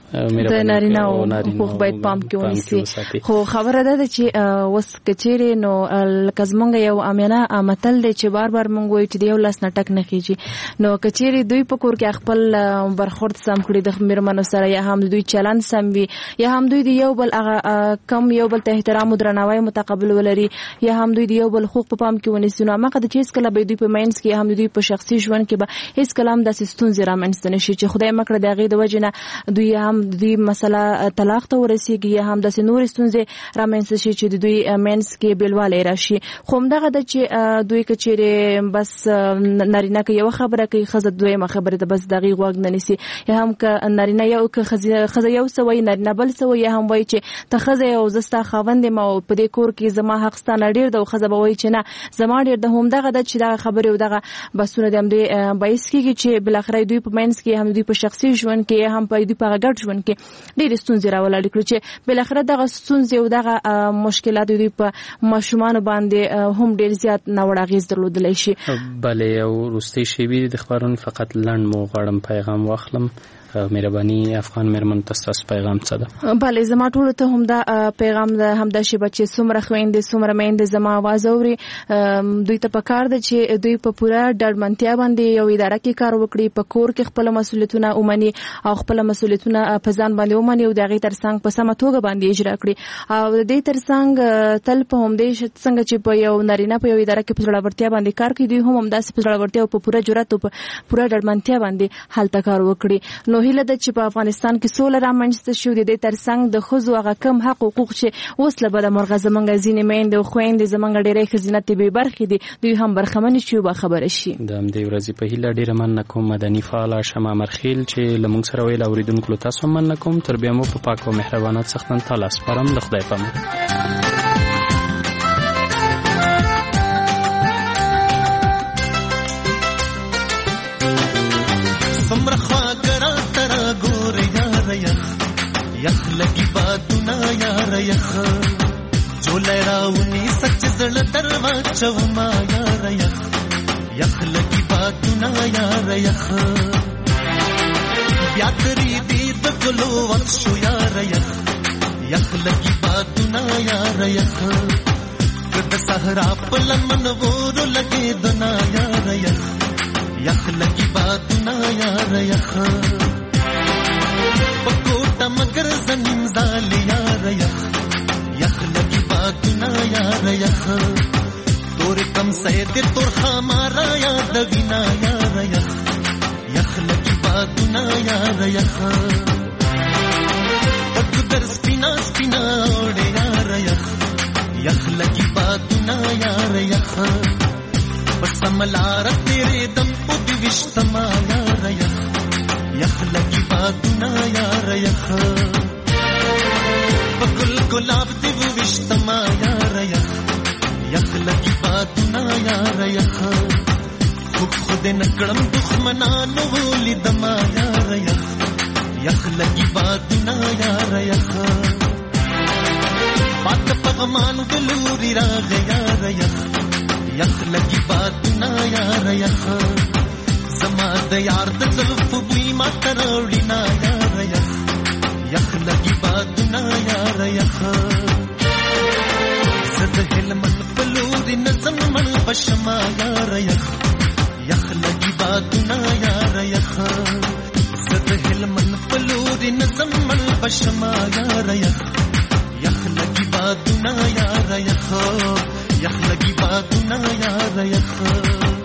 د نارینه او حقوق باید پام کې ونیسي خو خبره ده چې اوس کچېرې نو لکه زمونږ یو امیانه متل دی چې بار بار مونږ وایو چې د یو لاس نه ټک نه خیږي نو کچېرې دوی په کور کې خپل برخورد سم کړي د مېرمنو سره یا هم دوی چلند سم وي یا هم دوی د یو بل هغه کم یو بل ته احترام او درناوی متقابل ولري یا هم دوی د یو بل حقوق په پام کې ونیسي نو هغه د چې هېڅکله به دوی په منځ کې هم دوی په شخصي ژوند کې به هېڅکله هم داسې ستونزې رامنځته نه شي چې خدای مکړه د هغې د وجې نه دوی هم دوی مسله طلاق ته ورسیږي یا هم داسې نورې ستونزې رامنځته شي چې د دوی منځ کې بېلوالی راشي خو همدغه ده چې دوی که چېرې بس نارینه که یوه خبره کوي ښځه دویمه خبرې ته بس د هغې غوږ نه نیسي یا هم که نارینه یو که ښځه یو څه وایي نارینه بل څه وایي یا هم وایي چې ته ښځه یې او زه ستا خاوند یم او په دې کور کې زما حق ستا نه ډېر ده او ښځه به وایي چې نه زما ډېر ده همدغه ده چې دغه خبرې او دغه بحثونه د همدې باعث کېږي چې بالاخره دوی په منځ کې هم دوی په شخصي ژوند کې یا هم په دوی په هغه ګډ ژوند کې ډېرې ستونزې راولاړې کړو چې بالاخره دغه ستونزې او دغه مشکلات دوی په ماشومانو باندې هم ډېر زیات ناوړه اغېز درلودلی شي. بله او وروستۍ شېبې د خبرونې فقط لنډ مو غواړم پیغام واخلم مهرباني افغان مېرمنو ته ستاسو پیغام څه ده؟ بله زما ټولو ته همدا پیغام ده همدا شیبه چې څومره خویندې څومره میندې زما اواز اوري دوی ته پکار ده چې دوی په پوره ډاډمنتیا باندې یو اداره کې کار وکړي په کور کې خپل مسؤلیتونه ومني او خپل مسؤلیتونه په ځان باندې ومني او د هغې ترڅنګ په سمه توګه باندې اجرا کړي او د دې ترڅنګ تل په همدې څنګه چې په یو نارینه په یو اداره کې په زړورتیا باندې کار کوي دوی هم همداسې په زړورتیا او په پوره جرأت او په پوره ډاډمنتیا باندې هلته کار وکړي. نو هیله ده چې په افغانستان کې سوله رامنځته شي د دې ترڅنګ د ښځو هغه کم حق حقوق چې اوس له بده مرغه زموږ ځینې میندې او خویندې زموږ ډېرې ښځینه طبي برخې دي دوی هم برخمنې شي او باخبره شي. د همدې ورځې په هیله ډېره مننه کوم مدني فعاله شمع مرخیل چې له موږ سره ویل اورېدونکو له تاسو هم مننه کوم تر بیا مو په پاک او مهربانه څښتن تعالی سپارم د خدای په امان. یخ لگی باتونه یار یخ جولای راونی سچ زړه دروا چوما یار یخ یخ لگی باتونه یار یخ بیا تری دې د ګلو وخت شو یار یخ یخ لگی باتونه یار یخ کد صحرا په لمن ور لګې دنا یار یخ یخ لگی باتونه یار یخ پکوټه مگر زمین زال یار یخ یخ لگی باتونه یار یخ تور کم سید تور خمارا یاد وینا یار یخ یخ لگی باتونه یار یخ پک در سپینا سپینا اوڑے یار یخ یخ لگی باتونه یار یخ بس ملار تیرے دم په وشتما یار یخ یخ لگی باتونه یار یخ پکل گلاب دی وشتما د نکړم دښمنانو ولیدما یار یخ یخ لګي بادونه یار یخ پات پغمان ګلوري راغ یار یخ یخ لګي بادونه یار یخ زما د یار د زلف بوی ما تروړی نا یار یخ یخ لګي بادونه یار یخ زد هلمن پلوري نظم من بشما یار یخ یخ لګي بادونه یار یخ زد هلمن پلوري نظم من بشما یار یخ یخ لګي بادونه یار یخ یخ لګي بادونه یار یخ